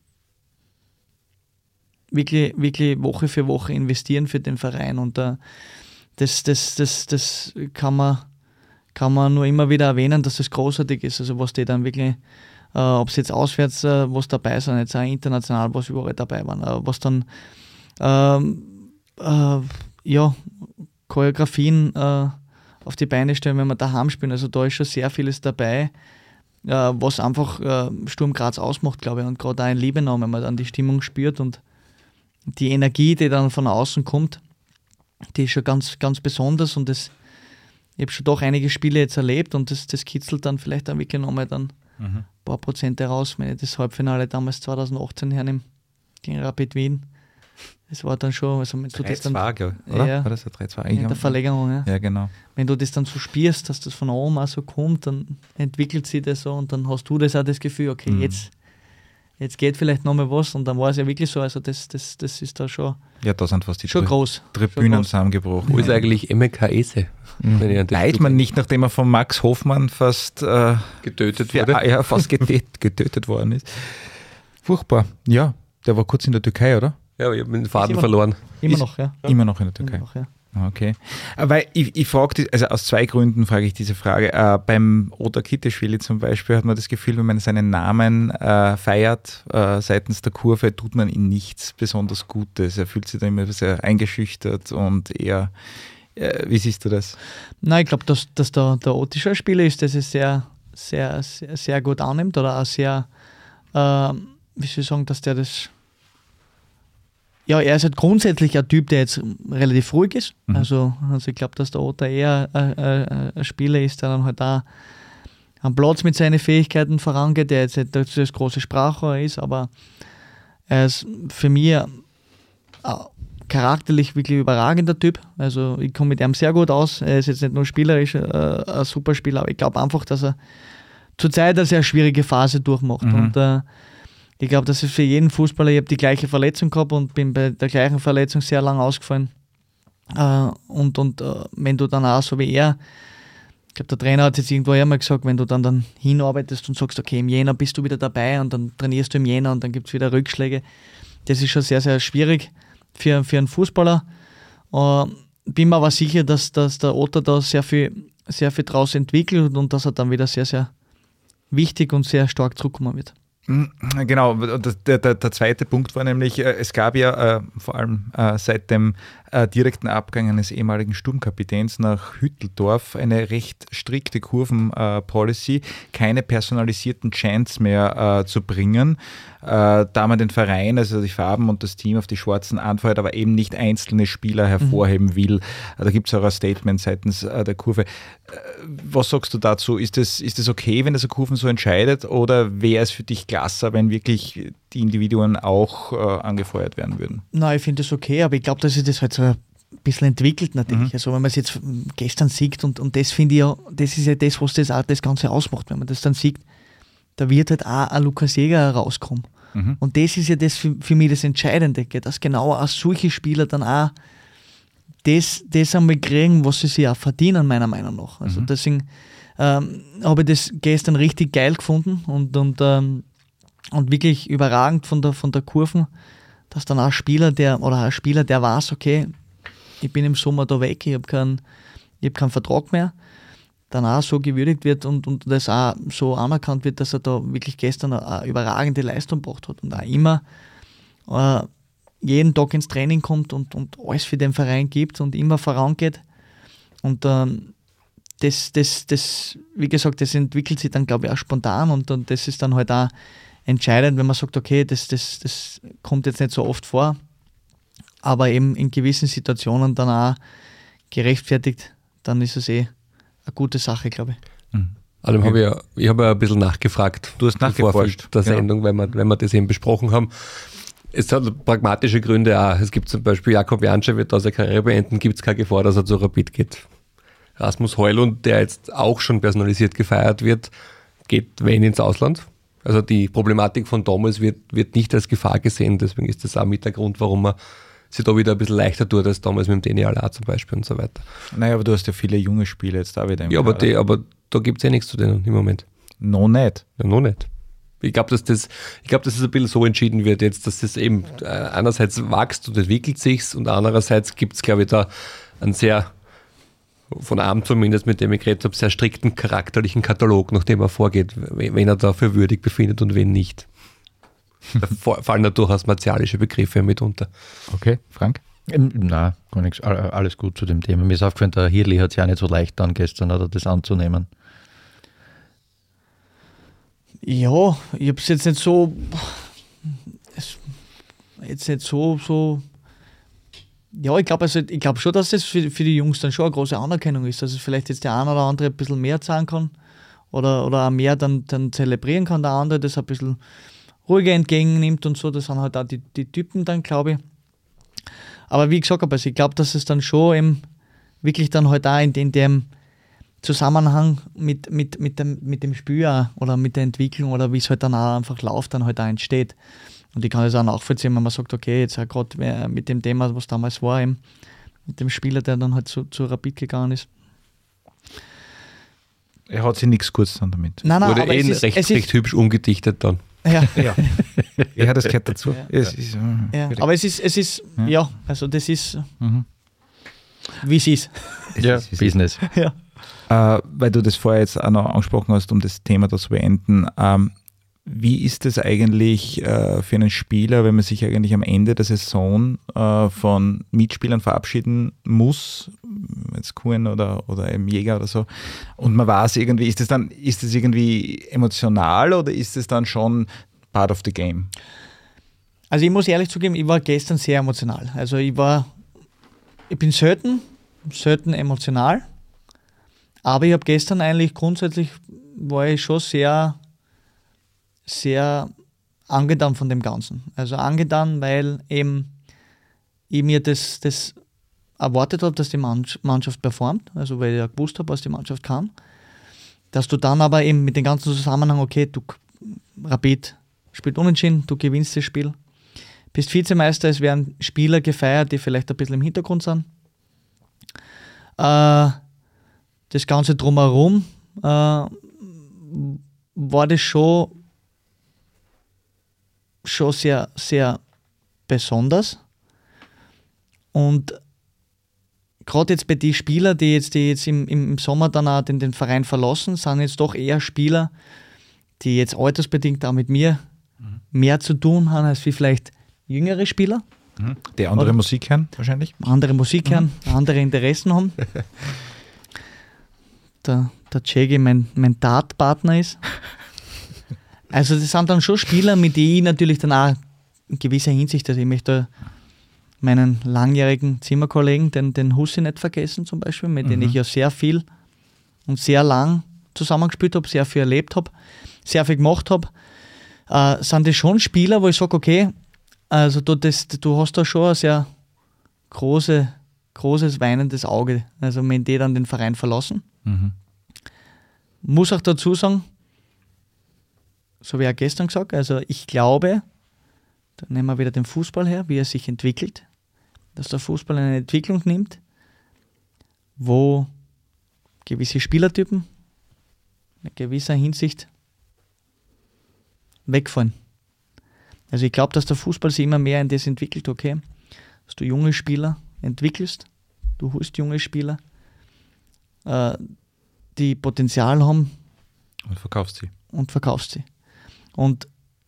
wirklich, wirklich Woche für Woche investieren für den Verein. Und äh, das, das, das, das kann man, kann man nur immer wieder erwähnen, dass das großartig ist. Also was die dann wirklich, äh, ob es jetzt auswärts äh, was dabei sind, jetzt auch international, was überall dabei waren, äh, was dann ähm, äh, ja, Choreografien äh, auf die Beine stellen, wenn wir daheim spielen. Also da ist schon sehr vieles dabei, äh, was einfach äh, Sturm Graz ausmacht, glaube ich. Und gerade auch in Liebenau, wenn man dann die Stimmung spürt und die Energie, die dann von außen kommt, die ist schon ganz, ganz besonders und das, ich habe schon doch einige Spiele jetzt erlebt und das, das kitzelt dann vielleicht auch wirklich nochmal dann mhm. ein paar Prozente raus, wenn ich das Halbfinale damals zwanzig achtzehn hernehme gegen Rapid Wien. Das war dann schon, also wenn du das dann, drei zwei, oder? Ja, war das ein drei zwei? in der Verlängerung, ja. Ja, genau. Wenn du das dann so spürst, dass das von oben auch so kommt, dann entwickelt sich das so und dann hast du das auch das Gefühl, okay, mhm. jetzt Jetzt geht vielleicht noch mal was und dann war es ja wirklich so, also das, das, das ist da schon, ja, da sind fast die schon Tri- groß. Tribünen schon groß. zusammengebrochen. Wo ist eigentlich Emme Ese? Mhm. Weiß man nicht, nachdem er von Max Hoffmann fast äh, getötet für, wurde? ja, fast getötet, getötet worden ist. Furchtbar. Ja, der war kurz in der Türkei, oder? Ja, aber ich habe den Faden immer verloren. Immer Ist noch, ja. Immer noch in der Türkei. Immer noch, ja. Okay. Weil ich, ich frage, also aus zwei Gründen frage ich diese Frage. Äh, beim Oda Kiteschwili zum Beispiel hat man das Gefühl, wenn man seinen Namen äh, feiert äh, seitens der Kurve, tut man ihm nichts besonders Gutes. Er fühlt sich da immer sehr eingeschüchtert und eher, äh, wie siehst du das? Nein, ich glaube, dass, dass der, der Oti schon ein Spieler ist, der es sehr, sehr, sehr, sehr gut annimmt oder auch sehr, äh, wie soll ich sagen, dass der das. Ja, er ist halt grundsätzlich ein Typ, der jetzt relativ ruhig ist. Mhm. Also, also ich glaube, dass der Otter eher ein, ein, ein Spieler ist, der dann halt auch am Platz mit seinen Fähigkeiten vorangeht, der jetzt nicht das große Sprachrohr ist, aber er ist für mich ein charakterlich wirklich überragender Typ. Also ich komme mit ihm sehr gut aus. Er ist jetzt nicht nur spielerisch äh, ein super Spieler, aber ich glaube einfach, dass er zurzeit eine sehr schwierige Phase durchmacht. Mhm. Und äh, ich glaube, das ist für jeden Fußballer, ich habe die gleiche Verletzung gehabt und bin bei der gleichen Verletzung sehr lang ausgefallen. Äh, und und äh, wenn du dann auch so wie er, ich glaube, der Trainer hat jetzt irgendwo einmal gesagt, wenn du dann, dann hinarbeitest und sagst, okay, im Jänner bist du wieder dabei und dann trainierst du im Jänner und dann gibt es wieder Rückschläge. Das ist schon sehr, sehr schwierig für, für einen Fußballer. Äh, bin mir aber sicher, dass, dass der Otter da sehr viel, sehr viel draus entwickelt und dass er dann wieder sehr, sehr wichtig und sehr stark zurückkommen wird. Genau, der, der, der zweite Punkt war nämlich, es gab ja äh, vor allem äh, seit dem äh, direkten Abgang eines ehemaligen Sturmkapitäns nach Hütteldorf eine recht strikte Kurven-Policy, äh, keine personalisierten Chants mehr äh, zu bringen, äh, da man den Verein, also die Farben und das Team auf die Schwarzen anfeuert, aber eben nicht einzelne Spieler hervorheben mhm. will. Da gibt es auch ein Statement seitens äh, der Kurve. Äh, was sagst du dazu? Ist das, ist das okay, wenn das eine Kurven so entscheidet oder wäre es für dich klasse, wenn wirklich die Individuen auch äh, angefeuert werden würden. Nein, ich finde das okay, aber ich glaube, dass sich das halt so ein bisschen entwickelt natürlich. Mhm. Also wenn man es jetzt gestern sieht und, und das finde ich ja, das ist ja das, was das auch das Ganze ausmacht. Wenn man das dann sieht, da wird halt auch ein Lukas Jäger rauskommen. Mhm. Und das ist ja das für, für mich das Entscheidende, gell, dass genau auch solche Spieler dann auch das, das einmal kriegen, was sie sich auch verdienen, meiner Meinung nach. Also Mhm. deswegen ähm, habe ich das gestern richtig geil gefunden und, und, ähm, und wirklich überragend von der, von der Kurven, dass dann auch ein Spieler, der, oder ein Spieler, der weiß, okay, ich bin im Sommer da weg, ich habe keinen, ich hab keinen Vertrag mehr, dann auch so gewürdigt wird und, und das auch so anerkannt wird, dass er da wirklich gestern eine, eine überragende Leistung gebracht hat und auch immer äh, jeden Tag ins Training kommt und, und alles für den Verein gibt und immer vorangeht. Und ähm, das, das, das, wie gesagt, das entwickelt sich dann, glaube ich, auch spontan und, und das ist dann halt auch entscheidend, wenn man sagt, okay, das, das, das kommt jetzt nicht so oft vor, aber eben in gewissen Situationen dann auch gerechtfertigt, dann ist es eh eine gute Sache, glaube ich. Mhm. Allem habe ich, ja, ich habe ja ein bisschen nachgefragt. Du hast im Vorfeld nachgeforscht. der Genau. Sendung, wenn wir, wenn wir das eben besprochen haben. Es hat pragmatische Gründe auch. Es gibt zum Beispiel, Jakob Janscher wird da seine Karriere beenden, gibt es keine Gefahr, dass er zu Rapid geht. Rasmus Heulund, der jetzt auch schon personalisiert gefeiert wird, geht wenn ins Ausland. Also die Problematik von Thomas wird, wird nicht als Gefahr gesehen, deswegen ist das auch mit der Grund, warum man sich da wieder ein bisschen leichter tut als damals mit dem Deni Allar zum Beispiel und so weiter. Naja, aber du hast ja viele junge Spieler jetzt da wieder im Ja, aber, Kader. die, aber da gibt es ja nichts zu denen im Moment. No nicht. Ja, noch nicht. Ich glaube, dass das, ich glaube, dass es ein bisschen so entschieden wird jetzt, dass das eben äh, einerseits wächst und entwickelt sich und andererseits gibt es, glaube ich, da einen sehr, von Abend zumindest, mit dem ich geredet habe, sehr strikten charakterlichen Katalog, nach dem er vorgeht, wen er da für würdig befindet und wen nicht. Da fallen da durchaus martialische Begriffe mitunter. Okay, Frank? Ähm, Na, gar nichts. All- Alles gut zu dem Thema. Mir ist aufgefallen, der Hirli hat es ja auch nicht so leicht dann gestern, oder das anzunehmen. Ja, ich habe es jetzt nicht so, es, jetzt nicht so, so, ja, ich glaube also, ich glaube schon, dass das für, für die Jungs dann schon eine große Anerkennung ist, dass es vielleicht jetzt der eine oder andere ein bisschen mehr zahlen kann oder, oder auch mehr dann, dann zelebrieren kann, der andere das ein bisschen ruhiger entgegennimmt und so, das sind halt auch die, die Typen dann, glaube ich. Aber wie gesagt habe, also ich glaube, dass es dann schon eben wirklich dann halt auch in, in dem Zusammenhang mit, mit, mit, dem, mit dem Spiel auch oder mit der Entwicklung oder wie es halt dann auch einfach läuft, dann halt auch entsteht. Und ich kann das auch nachvollziehen, wenn man sagt, okay, jetzt auch gerade mit dem Thema, was damals war, eben, mit dem Spieler, der dann halt zu, zu Rapid gegangen ist. Er hat sich nichts kurz dann damit. Nein, nein, Wurde aber eh es ist, recht, es ist, recht hübsch umgedichtet dann. ja, Ja, ja das gehört dazu. Ja. Es ist, äh, ja, aber es ist, es ist, Ja. ja, also das ist, mhm. wie es ist. Ja, ist- es ist- Business. Ja. Äh, weil du das vorher jetzt auch noch angesprochen hast, um das Thema da zu beenden. Ähm, wie ist es eigentlich äh, für einen Spieler, wenn man sich eigentlich am Ende der Saison äh, von Mitspielern verabschieden muss, jetzt Kuhn oder, oder eben Jäger oder so, und man weiß irgendwie, ist das dann, ist das irgendwie emotional oder ist es dann schon part of the game? Also ich muss ehrlich zugeben, ich war gestern sehr emotional. Also ich war, ich bin selten, selten emotional, aber ich habe gestern eigentlich grundsätzlich, war ich schon sehr, sehr angetan von dem Ganzen. Also angetan, weil eben ich mir das, das erwartet habe, dass die Mann- Mannschaft performt, also weil ich ja gewusst habe, was die Mannschaft kann. Dass du dann aber eben mit dem ganzen Zusammenhang, okay, du Rapid spielt unentschieden, du gewinnst das Spiel, bist Vizemeister, es werden Spieler gefeiert, die vielleicht ein bisschen im Hintergrund sind. Äh, das Ganze drumherum äh, war das schon, schon sehr, sehr besonders. Und gerade jetzt bei den Spielern, die jetzt, die jetzt im, im Sommer dann auch den, den Verein verlassen, sind jetzt doch eher Spieler, die jetzt altersbedingt auch mit mir mhm. mehr zu tun haben als wie vielleicht jüngere Spieler. Mhm. Die andere Oder- Musik hören wahrscheinlich? Andere Musik hören, andere Interessen haben. Der, der Chegi mein, mein Dartpartner ist. Also das sind dann schon Spieler, mit denen ich natürlich dann auch in gewisser Hinsicht, also ich möchte meinen langjährigen Zimmerkollegen, den, den Hussi nicht vergessen zum Beispiel, mit dem ich ja sehr viel und sehr lang zusammengespielt habe, sehr viel erlebt habe, sehr viel gemacht habe. äh, sind das schon Spieler, wo ich sage, okay, also du, das, du hast da schon ein sehr große, großes weinendes Auge, also wenn die dann den Verein verlassen. Mhm. Muss auch dazu sagen, so wie er gestern gesagt, also ich glaube, da nehmen wir wieder den Fußball her, wie er sich entwickelt, dass der Fußball eine Entwicklung nimmt, wo gewisse Spielertypen in gewisser Hinsicht wegfallen. Also ich glaube, dass der Fußball sich immer mehr in das entwickelt, okay, dass du junge Spieler entwickelst, du holst junge Spieler, äh, die Potenzial haben Und verkaufst sie. und verkaufst sie. Und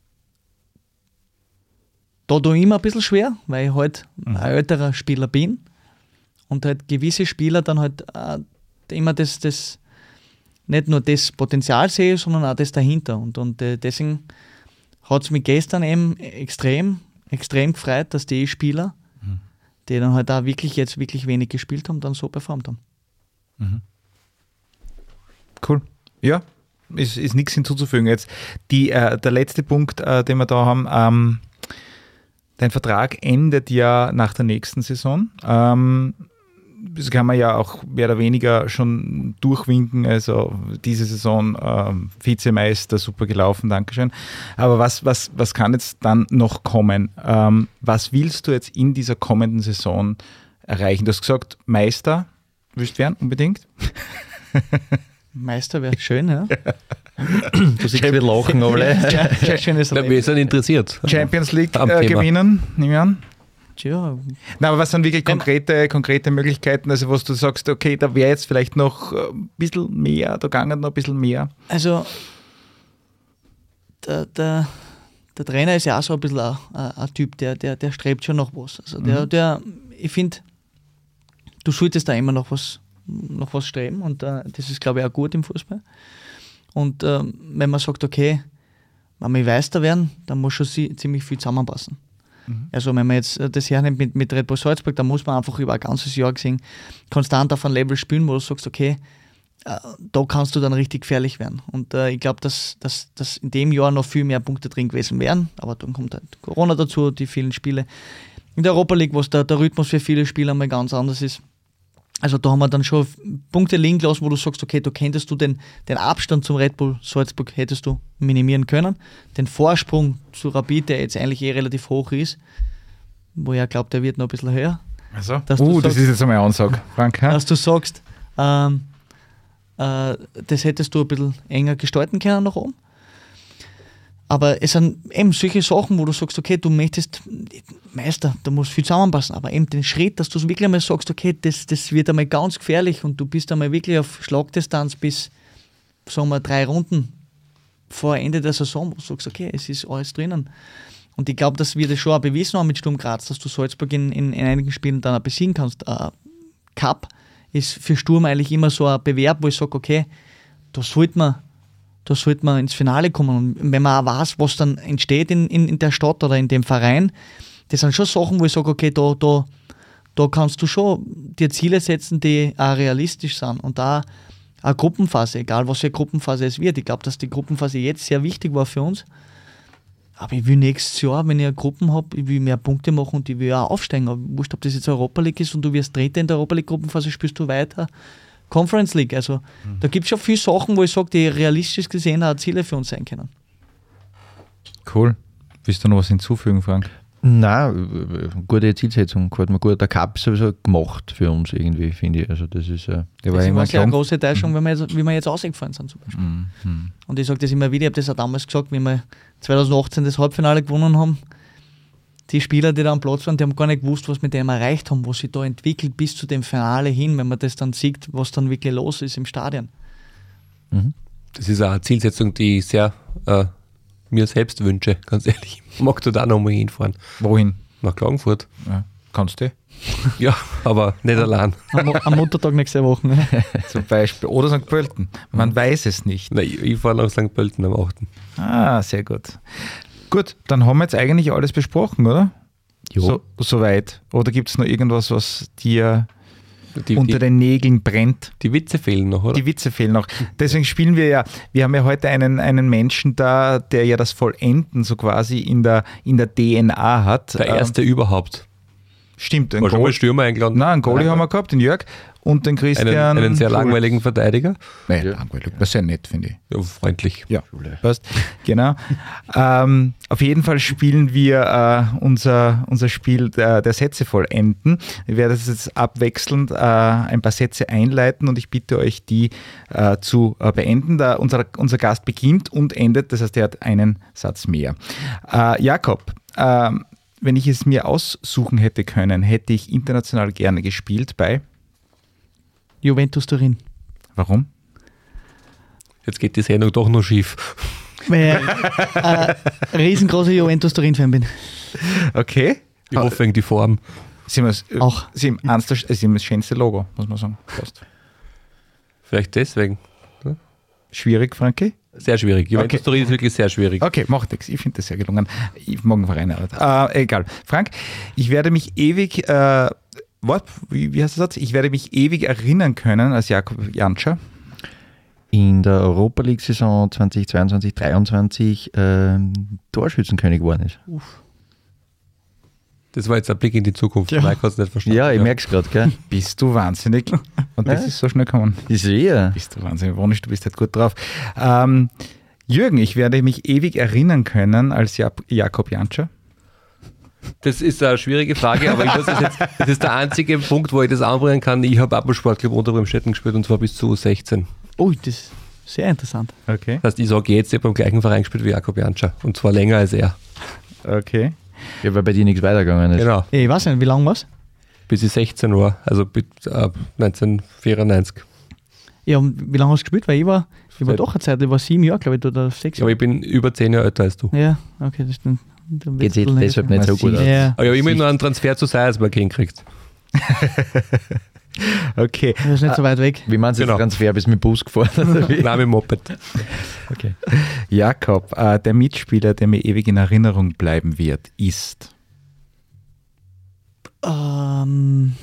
da tue ich immer ein bisschen schwer, weil ich halt Mhm. ein älterer Spieler bin und halt gewisse Spieler dann halt äh, immer das, das, nicht nur das Potenzial sehe, sondern auch das dahinter. Und, und äh, deswegen hat es mich gestern eben extrem, extrem gefreut, dass die Spieler, Mhm. die dann halt auch wirklich jetzt wirklich wenig gespielt haben, dann so performt haben. Cool. Ja, ist, ist nichts hinzuzufügen. Jetzt die, äh, der letzte Punkt, äh, den wir da haben, ähm, dein Vertrag endet ja nach der nächsten Saison. Ähm, das kann man ja auch mehr oder weniger schon durchwinken. Also diese Saison ähm, Vizemeister, super gelaufen, Dankeschön. Aber was, was, was kann jetzt dann noch kommen? Ähm, was willst du jetzt in dieser kommenden Saison erreichen? Du hast gesagt, Meister willst du werden, unbedingt. Meister wäre schön, ja. Du siehst, wir lachen alle. Ja, sehr schönes Ja, wir Erlebnis. sind interessiert. Champions League Am äh, Thema. gewinnen, nehme ich an. Ja, Na, aber was sind wirklich konkrete, konkrete Möglichkeiten, also wo du sagst, okay, da wäre jetzt vielleicht noch ein bisschen mehr, da gangen noch ein bisschen mehr. also der, der, der Trainer ist ja auch so ein bisschen ein, ein, ein Typ, der, der, der strebt schon nach was. Also der, der, ich finde, du solltest da immer noch was, noch was streben und äh, das ist, glaube ich, auch gut im Fußball. Und ähm, wenn man sagt, okay, wenn wir Meister werden, dann muss schon sie, ziemlich viel zusammenpassen. Also wenn man jetzt äh, das hernimmt mit, mit Red Bull Salzburg, dann muss man einfach über ein ganzes Jahr gesehen konstant auf ein Level spielen, wo du sagst, okay, äh, da kannst du dann richtig gefährlich werden. Und äh, ich glaube, dass, dass, dass in dem Jahr noch viel mehr Punkte drin gewesen wären, aber dann kommt halt Corona dazu, die vielen Spiele. In der Europa League, wo der, der Rhythmus für viele Spieler mal ganz anders ist. Also da haben wir dann schon Punkte liegen gelassen, wo du sagst, okay, da könntest du den, den Abstand zum Red Bull Salzburg hättest du minimieren können. Den Vorsprung zu Rapid, der jetzt eigentlich eh relativ hoch ist, wo ich ja glaube, der wird noch ein bisschen höher. Also, Dass du uh, das sagst- ist jetzt einmal eine Ansage, Frank. hä? Dass du sagst, ähm, äh, das hättest du ein bisschen enger gestalten können nach oben. Aber es sind eben solche Sachen, wo du sagst, okay, du möchtest Meister, da muss viel zusammenpassen, aber eben den Schritt, dass du wirklich einmal sagst, okay, das, das wird einmal ganz gefährlich und du bist einmal wirklich auf Schlagdistanz bis, sagen wir, drei Runden vor Ende der Saison, wo du sagst, okay, es ist alles drinnen. Und ich glaube, dass wir das schon auch bewiesen haben mit Sturm Graz, dass du Salzburg in, in, in einigen Spielen dann auch besiegen kannst. Äh, Cup ist für Sturm eigentlich immer so ein Bewerb, wo ich sage, okay, da sollte man da sollte man ins Finale kommen. Und wenn man auch weiß, was dann entsteht in, in, in der Stadt oder in dem Verein, das sind schon Sachen, wo ich sage, okay, da, da, da kannst du schon dir Ziele setzen, die auch realistisch sind. Und da eine Gruppenphase, egal was für eine Gruppenphase es wird. Ich glaube, dass die Gruppenphase jetzt sehr wichtig war für uns. Aber ich will nächstes Jahr, wenn ich eine Gruppe habe, ich will mehr Punkte machen und ich will auch aufsteigen. Aber wurscht, ob das jetzt Europa League ist und du wirst Dritter in der Europa League Gruppenphase, spielst du weiter. Conference League, also mhm. da gibt es schon viele Sachen, wo ich sage, die realistisch gesehen auch Ziele für uns sein können. Cool. Willst du noch was hinzufügen, Frank? Nein, gute Zielsetzung, gefällt mir gut. Der Cup ist sowieso gemacht für uns irgendwie, finde ich. Also das ist äh, Der war Das immer war ja eine klar. große Täuschung, wenn wir jetzt, wie wir jetzt ausgefallen sind zum Beispiel. Mhm. Und ich sage das immer wieder, ich habe das auch damals gesagt, wie wir zwanzig achtzehn das Halbfinale gewonnen haben. Die Spieler, die da am Platz waren, die haben gar nicht gewusst, was mit dem erreicht haben, was sich da entwickelt bis zu dem Finale hin, wenn man das dann sieht, was dann wirklich los ist im Stadion. Das ist auch eine Zielsetzung, die ich sehr äh, mir selbst wünsche, ganz ehrlich. Ich mag da auch nochmal hinfahren. Wohin? Nach Klagenfurt. Ja, kannst du? Ja, aber nicht allein. Am, Mo- am Muttertag nächste Woche. Ne? Zum Beispiel. Oder Sankt Pölten. Man weiß es nicht. Nein, ich fahre nach Sankt Pölten am achten Ah, sehr gut. Gut, dann haben wir jetzt eigentlich alles besprochen, oder? Jo. So, soweit. Oder gibt es noch irgendwas, was dir Die, unter die, den Nägeln brennt. die Witze fehlen noch, oder? Die Witze fehlen noch. Deswegen spielen wir ja, wir haben ja heute einen, einen Menschen da, der ja das Vollenden so quasi in der, in der D N A hat. Der erste ähm, überhaupt. Stimmt. War schon mal Stürmer eingeladen? Nein, einen Goalie haben wir gehabt, den Jörg und den Christian. Einen, einen sehr Schulz. langweiligen Verteidiger. Nein, ja. langweilig, war sehr nett, finde ich. Ja, freundlich. Ja, passt. Genau. ähm, auf jeden Fall spielen wir äh, unser, unser Spiel der, der Sätze vollenden. Ich werde das jetzt abwechselnd äh, ein paar Sätze einleiten und ich bitte euch, die äh, zu äh, beenden. Da unser, unser Gast beginnt und endet, das heißt, er hat einen Satz mehr. Äh, Jakob, äh, wenn ich es mir aussuchen hätte können, hätte ich international gerne gespielt bei Juventus Turin. Warum? Jetzt geht die Sendung doch noch schief. Weil ich ein riesengroßer Juventus Turin-Fan bin. Okay. Ich hoffe wegen die Form. Sie haben, Auch. Sie haben, eins der, Sie haben das schönste Logo, muss man sagen. Fast. Vielleicht deswegen. Ne? Schwierig, Frankie? Sehr schwierig. Juventus Okay. Turin ist wirklich sehr schwierig. Okay, macht nichts. Ich finde das sehr gelungen. Ich mag den Verein nicht. Äh, egal. Frank, ich werde mich ewig, äh, Wort, wie, wie heißt der Satz? Ich werde mich ewig erinnern können als Jakob Jantscher. In der Europa League-Saison zweitausendzweiundzwanzig dreiundzwanzig ähm, Torschützenkönig geworden ist. Das war jetzt ein Blick in die Zukunft. Ja. Mike hat es nicht verstanden. Ja, ich merke es gerade, gell? Bist du wahnsinnig? Und das Ja. ist so schnell gekommen. Ist eher. Bist du wahnsinnig. Wonisch, du bist halt gut drauf. Ähm, Jürgen, ich werde mich ewig erinnern können als Ja- Jakob Jantscher. Das ist eine schwierige Frage, aber ich muss das, jetzt, das ist der einzige Punkt, wo ich das anbringen kann. Ich habe Abelsportclub unter Bremstetten gespielt und zwar bis zu U sechzehn. Oh, das ist sehr interessant. Okay. Das heißt, ich sage jetzt, ich habe beim gleichen Verein gespielt wie Jakob Jantscher und zwar länger als er. Okay. Ja, weil bei dir nichts weitergegangen ist. Genau, Ich weiß nicht, wie lange war's? bis ich sechzehn war, also bis äh, neunzehnhundertvierundneunzig. Ja, und wie lange hast du gespielt? Weil ich war, ich war Seit- doch eine Zeit, ich war sieben Jahre, glaube ich, oder sechs Aber Jahre. ich bin über zehn Jahre älter als du. Ja, okay, das stimmt. Dann Geht wird's ein bisschen deshalb nicht so gut aus. Ja, Aber ich habe immer nur einen Transfer zu Salzburg hingekriegt. Okay. das ist nicht so weit weg. Wie meinst du Genau. jetzt Transfer? Bist du mit dem Bus gefahren? Oder wie? Nein, mit dem Moped. Okay. Jakob, äh, der Mitspieler, der mir ewig in Erinnerung bleiben wird, ist. Ähm,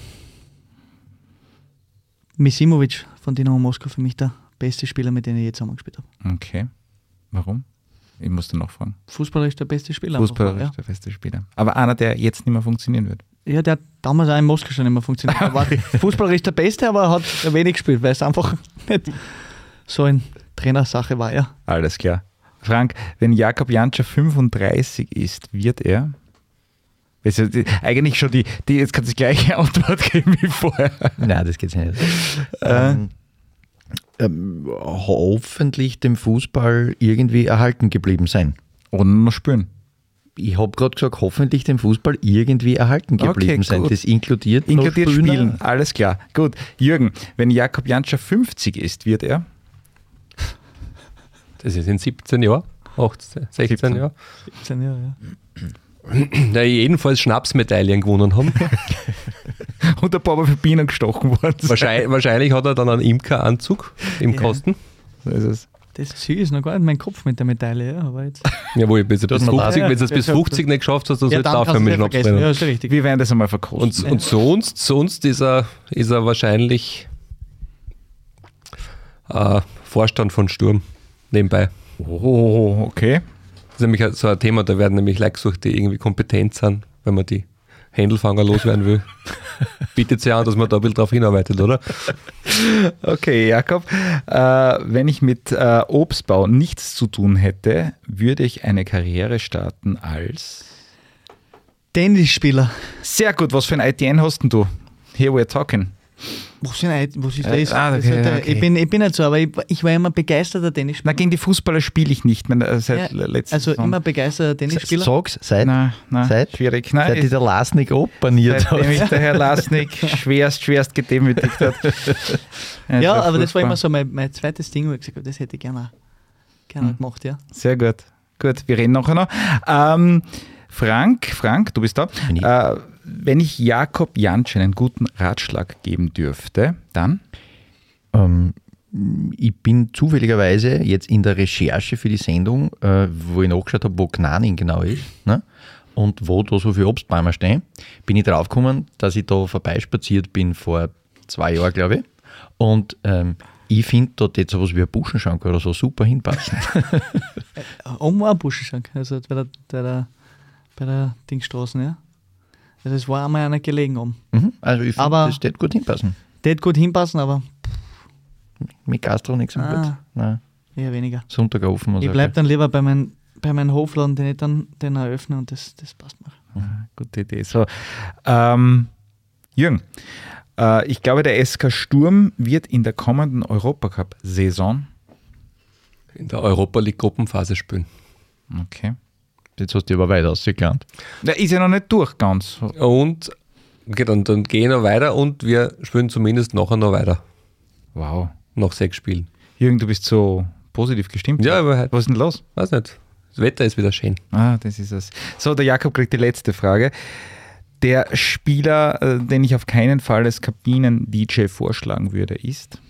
Misimovic von Dynamo Moskau für mich der beste Spieler, mit dem ich je zusammengespielt habe. Okay. Warum? Ich musste noch fragen. Fußballerisch der beste Spieler. Fußballerisch einfach, der beste Spieler. Aber einer, der jetzt nicht mehr funktionieren wird. ja. ja, der hat damals auch in Moskau schon immer funktioniert. Er war fußballerisch der Beste, aber er hat wenig gespielt, weil es einfach nicht so eine Trainersache war. Ja. Alles klar. Frank, wenn Jakob Jantscher fünfunddreißig ist, wird er. Das ist ja die- eigentlich schon die, die, jetzt kannst du die gleiche Antwort geben wie vorher. Nein, das geht nicht. Äh. Ähm, ähm, hoffentlich dem Fußball irgendwie erhalten geblieben sein. Oder noch spüren. Ich habe gerade gesagt, hoffentlich dem Fußball irgendwie erhalten geblieben Okay, sein. gut. Das inkludiert, noch Inkludiert Spielen. spielen. Alles klar. Gut. Jürgen, wenn Jakob Jantscher fünfzig ist, wird er. Das ist in siebzehn Jahren, achtzehn, sechzehn siebzehn. Jahren. siebzehn Jahre, ja. Da jedenfalls Schnapsmedaillen gewonnen haben. Und ein paar Mal für Bienen gestochen worden. sind. wahrscheinlich, wahrscheinlich hat er dann einen Imkeranzug im Ja. Kasten. So ist es. Das Ziel ist noch gar nicht mein Kopf mit der Medaille, ja, aber jetzt. Jawohl, bis, bis man fünfzig, da- wenn du es Ja, bis ja, fünfzig nicht geschafft hast, dann sollst du dann aufhören mit kannst du es Schnapsrennen. ja, ist richtig. Wir werden das einmal verkosten. Und, und sonst, sonst ist er, ist er wahrscheinlich äh, Vorstand von Sturm nebenbei. Oh, okay. Das ist nämlich so ein Thema, da werden nämlich Leute gesucht, die irgendwie kompetent sind, wenn man die Händelfanger loswerden will. Bietet sich an, dass man da ein bisschen drauf hinarbeitet, oder? Okay, Jakob. Äh, wenn ich mit äh, Obstbau nichts zu tun hätte, würde ich eine Karriere starten als. Tennisspieler. Sehr gut, was für ein I T N hast denn du? Here we're talking. Was, sind, eigentlich- was ist Äh, das? ah, das okay, ist halt, okay. ich, bin, ich bin nicht so, aber ich, ich war immer begeisterter Tennisspieler. Na, gegen die Fußballer spiele ich nicht mehr äh, seit Ja, letzter also Saison. immer begeisterter Tennisspieler. Sag's, seit, Nein, nein, Seit- schwierig. Nein, seit dich der Lasnik abbanniert seitdem hat. mich der Herr Lasnik schwerst, schwerst gedemütigt hat. Ja, aber das war furchtbar. immer so mein, mein zweites Ding, wo ich gesagt habe, das hätte ich gerne, gerne Hm. gemacht, ja. Sehr gut. Gut, wir reden nachher noch. Ähm, Frank, Frank, du bist da. Bin ich. Äh, wenn ich Jakob Jantscher einen guten Ratschlag geben dürfte, dann? Ähm, ich bin zufälligerweise jetzt in der Recherche für die Sendung, äh, wo ich nachgeschaut habe, wo Gnaning genau ist, ne? Und wo da so viele Obstbäume stehen, bin ich draufgekommen, dass ich da vorbeispaziert bin vor zwei Jahre, glaube ich. Und ähm, ich finde, da hätte sowas wie ein Buschenschank oder so super hinpassen. Oben war ein Buschenschank, also bei der, bei der, bei der Dingstraße, ja. Also es war einmal einer gelegen oben. Mhm. Also ich finde, Aber- das hätte gut hinpassen. Der hätte gut hinpassen, aber Mit Gastro nichts so Ah. gut. Nein, eher weniger. Sonntag offen. Ich bleibe dann lieber bei meinem bei meinem Hofladen, den ich dann den eröffne und das, das passt mir. Gute Idee. So, ähm, Jürgen, äh, ich glaube, der S K Sturm wird in der kommenden Europacup-Saison. In der Europa League Gruppenphase spielen. Okay. Jetzt hast du aber weit ausgekannt. Der ist ja noch nicht durch ganz. Und okay, dann, dann gehen wir noch weiter und wir spielen zumindest nachher noch weiter. Wow. Nach sechs Spielen. Jürgen, du bist so positiv gestimmt. Ja, aber halt, Was ist denn los? weiß nicht. Das Wetter ist wieder schön. Ah, das ist es. So, der Jakob kriegt die letzte Frage. Der Spieler, äh, den ich auf keinen Fall als Kabinen-D J vorschlagen würde, ist?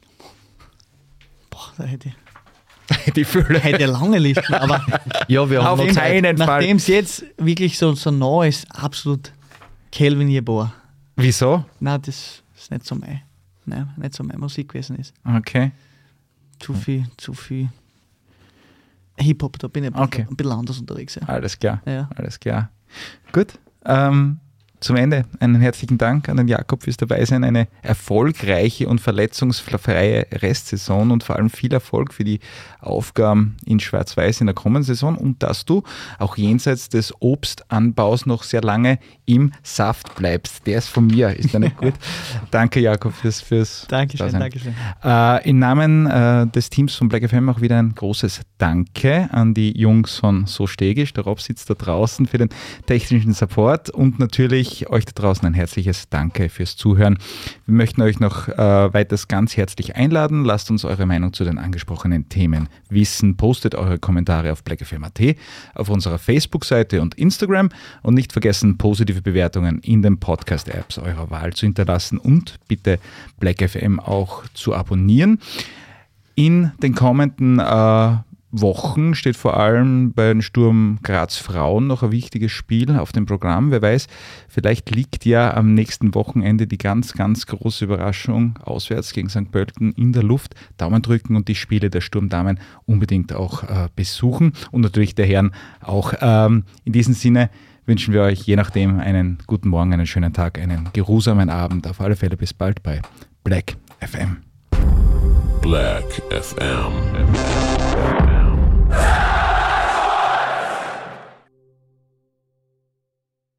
Boah, da hätte ich, Die Fülle. hätte ich lange Listen, aber Ja, wir haben Auf noch Zeit. keinen Fall. nachdem es jetzt wirklich so, so nah ist, absolut Kelvin Jeboa. Wieso? Nein, das ist nicht so mein, nein, nicht so meine Musik gewesen ist. Okay. Zu viel, zu viel Hip-Hop, da bin ich ein bisschen, Okay. ein bisschen anders unterwegs. Ja. Alles klar. Ja. Alles klar. Gut. Ähm, zum Ende einen herzlichen Dank an den Jakob fürs Dabeisein. Eine erfolgreiche und verletzungsfreie Restsaison und vor allem viel Erfolg für die Aufgaben in Schwarz-Weiß in der kommenden Saison und dass du auch jenseits des Obstanbaus noch sehr lange im Saft bleibst. Der ist von mir, ist ja nicht gut. Danke Jakob fürs, fürs Dankeschön, Dasein. Dankeschön. Äh, Im Namen äh, des Teams von Black F M auch wieder ein großes Danke an die Jungs von So Stegisch. Der Rob sitzt da draußen für den technischen Support und natürlich euch da draußen ein herzliches Danke fürs Zuhören. Wir möchten euch noch äh, weiters ganz herzlich einladen. Lasst uns eure Meinung zu den angesprochenen Themen wissen. Postet eure Kommentare auf black f m punkt a t, auf unserer Facebook-Seite und Instagram und nicht vergessen, positive Bewertungen in den Podcast-Apps eurer Wahl zu hinterlassen und bitte Black F M auch zu abonnieren. In den kommenden äh, Wochen steht vor allem bei den Sturm Graz Frauen noch ein wichtiges Spiel auf dem Programm. Wer weiß, vielleicht liegt ja am nächsten Wochenende die ganz, ganz große Überraschung auswärts gegen Sankt Pölten in der Luft. Daumen drücken und die Spiele der Sturmdamen unbedingt auch äh, besuchen und natürlich der Herren auch. Ähm, in diesem Sinne wünschen wir euch je nachdem einen guten Morgen, einen schönen Tag, einen geruhsamen Abend. Auf alle Fälle bis bald bei Black F M. Black F M.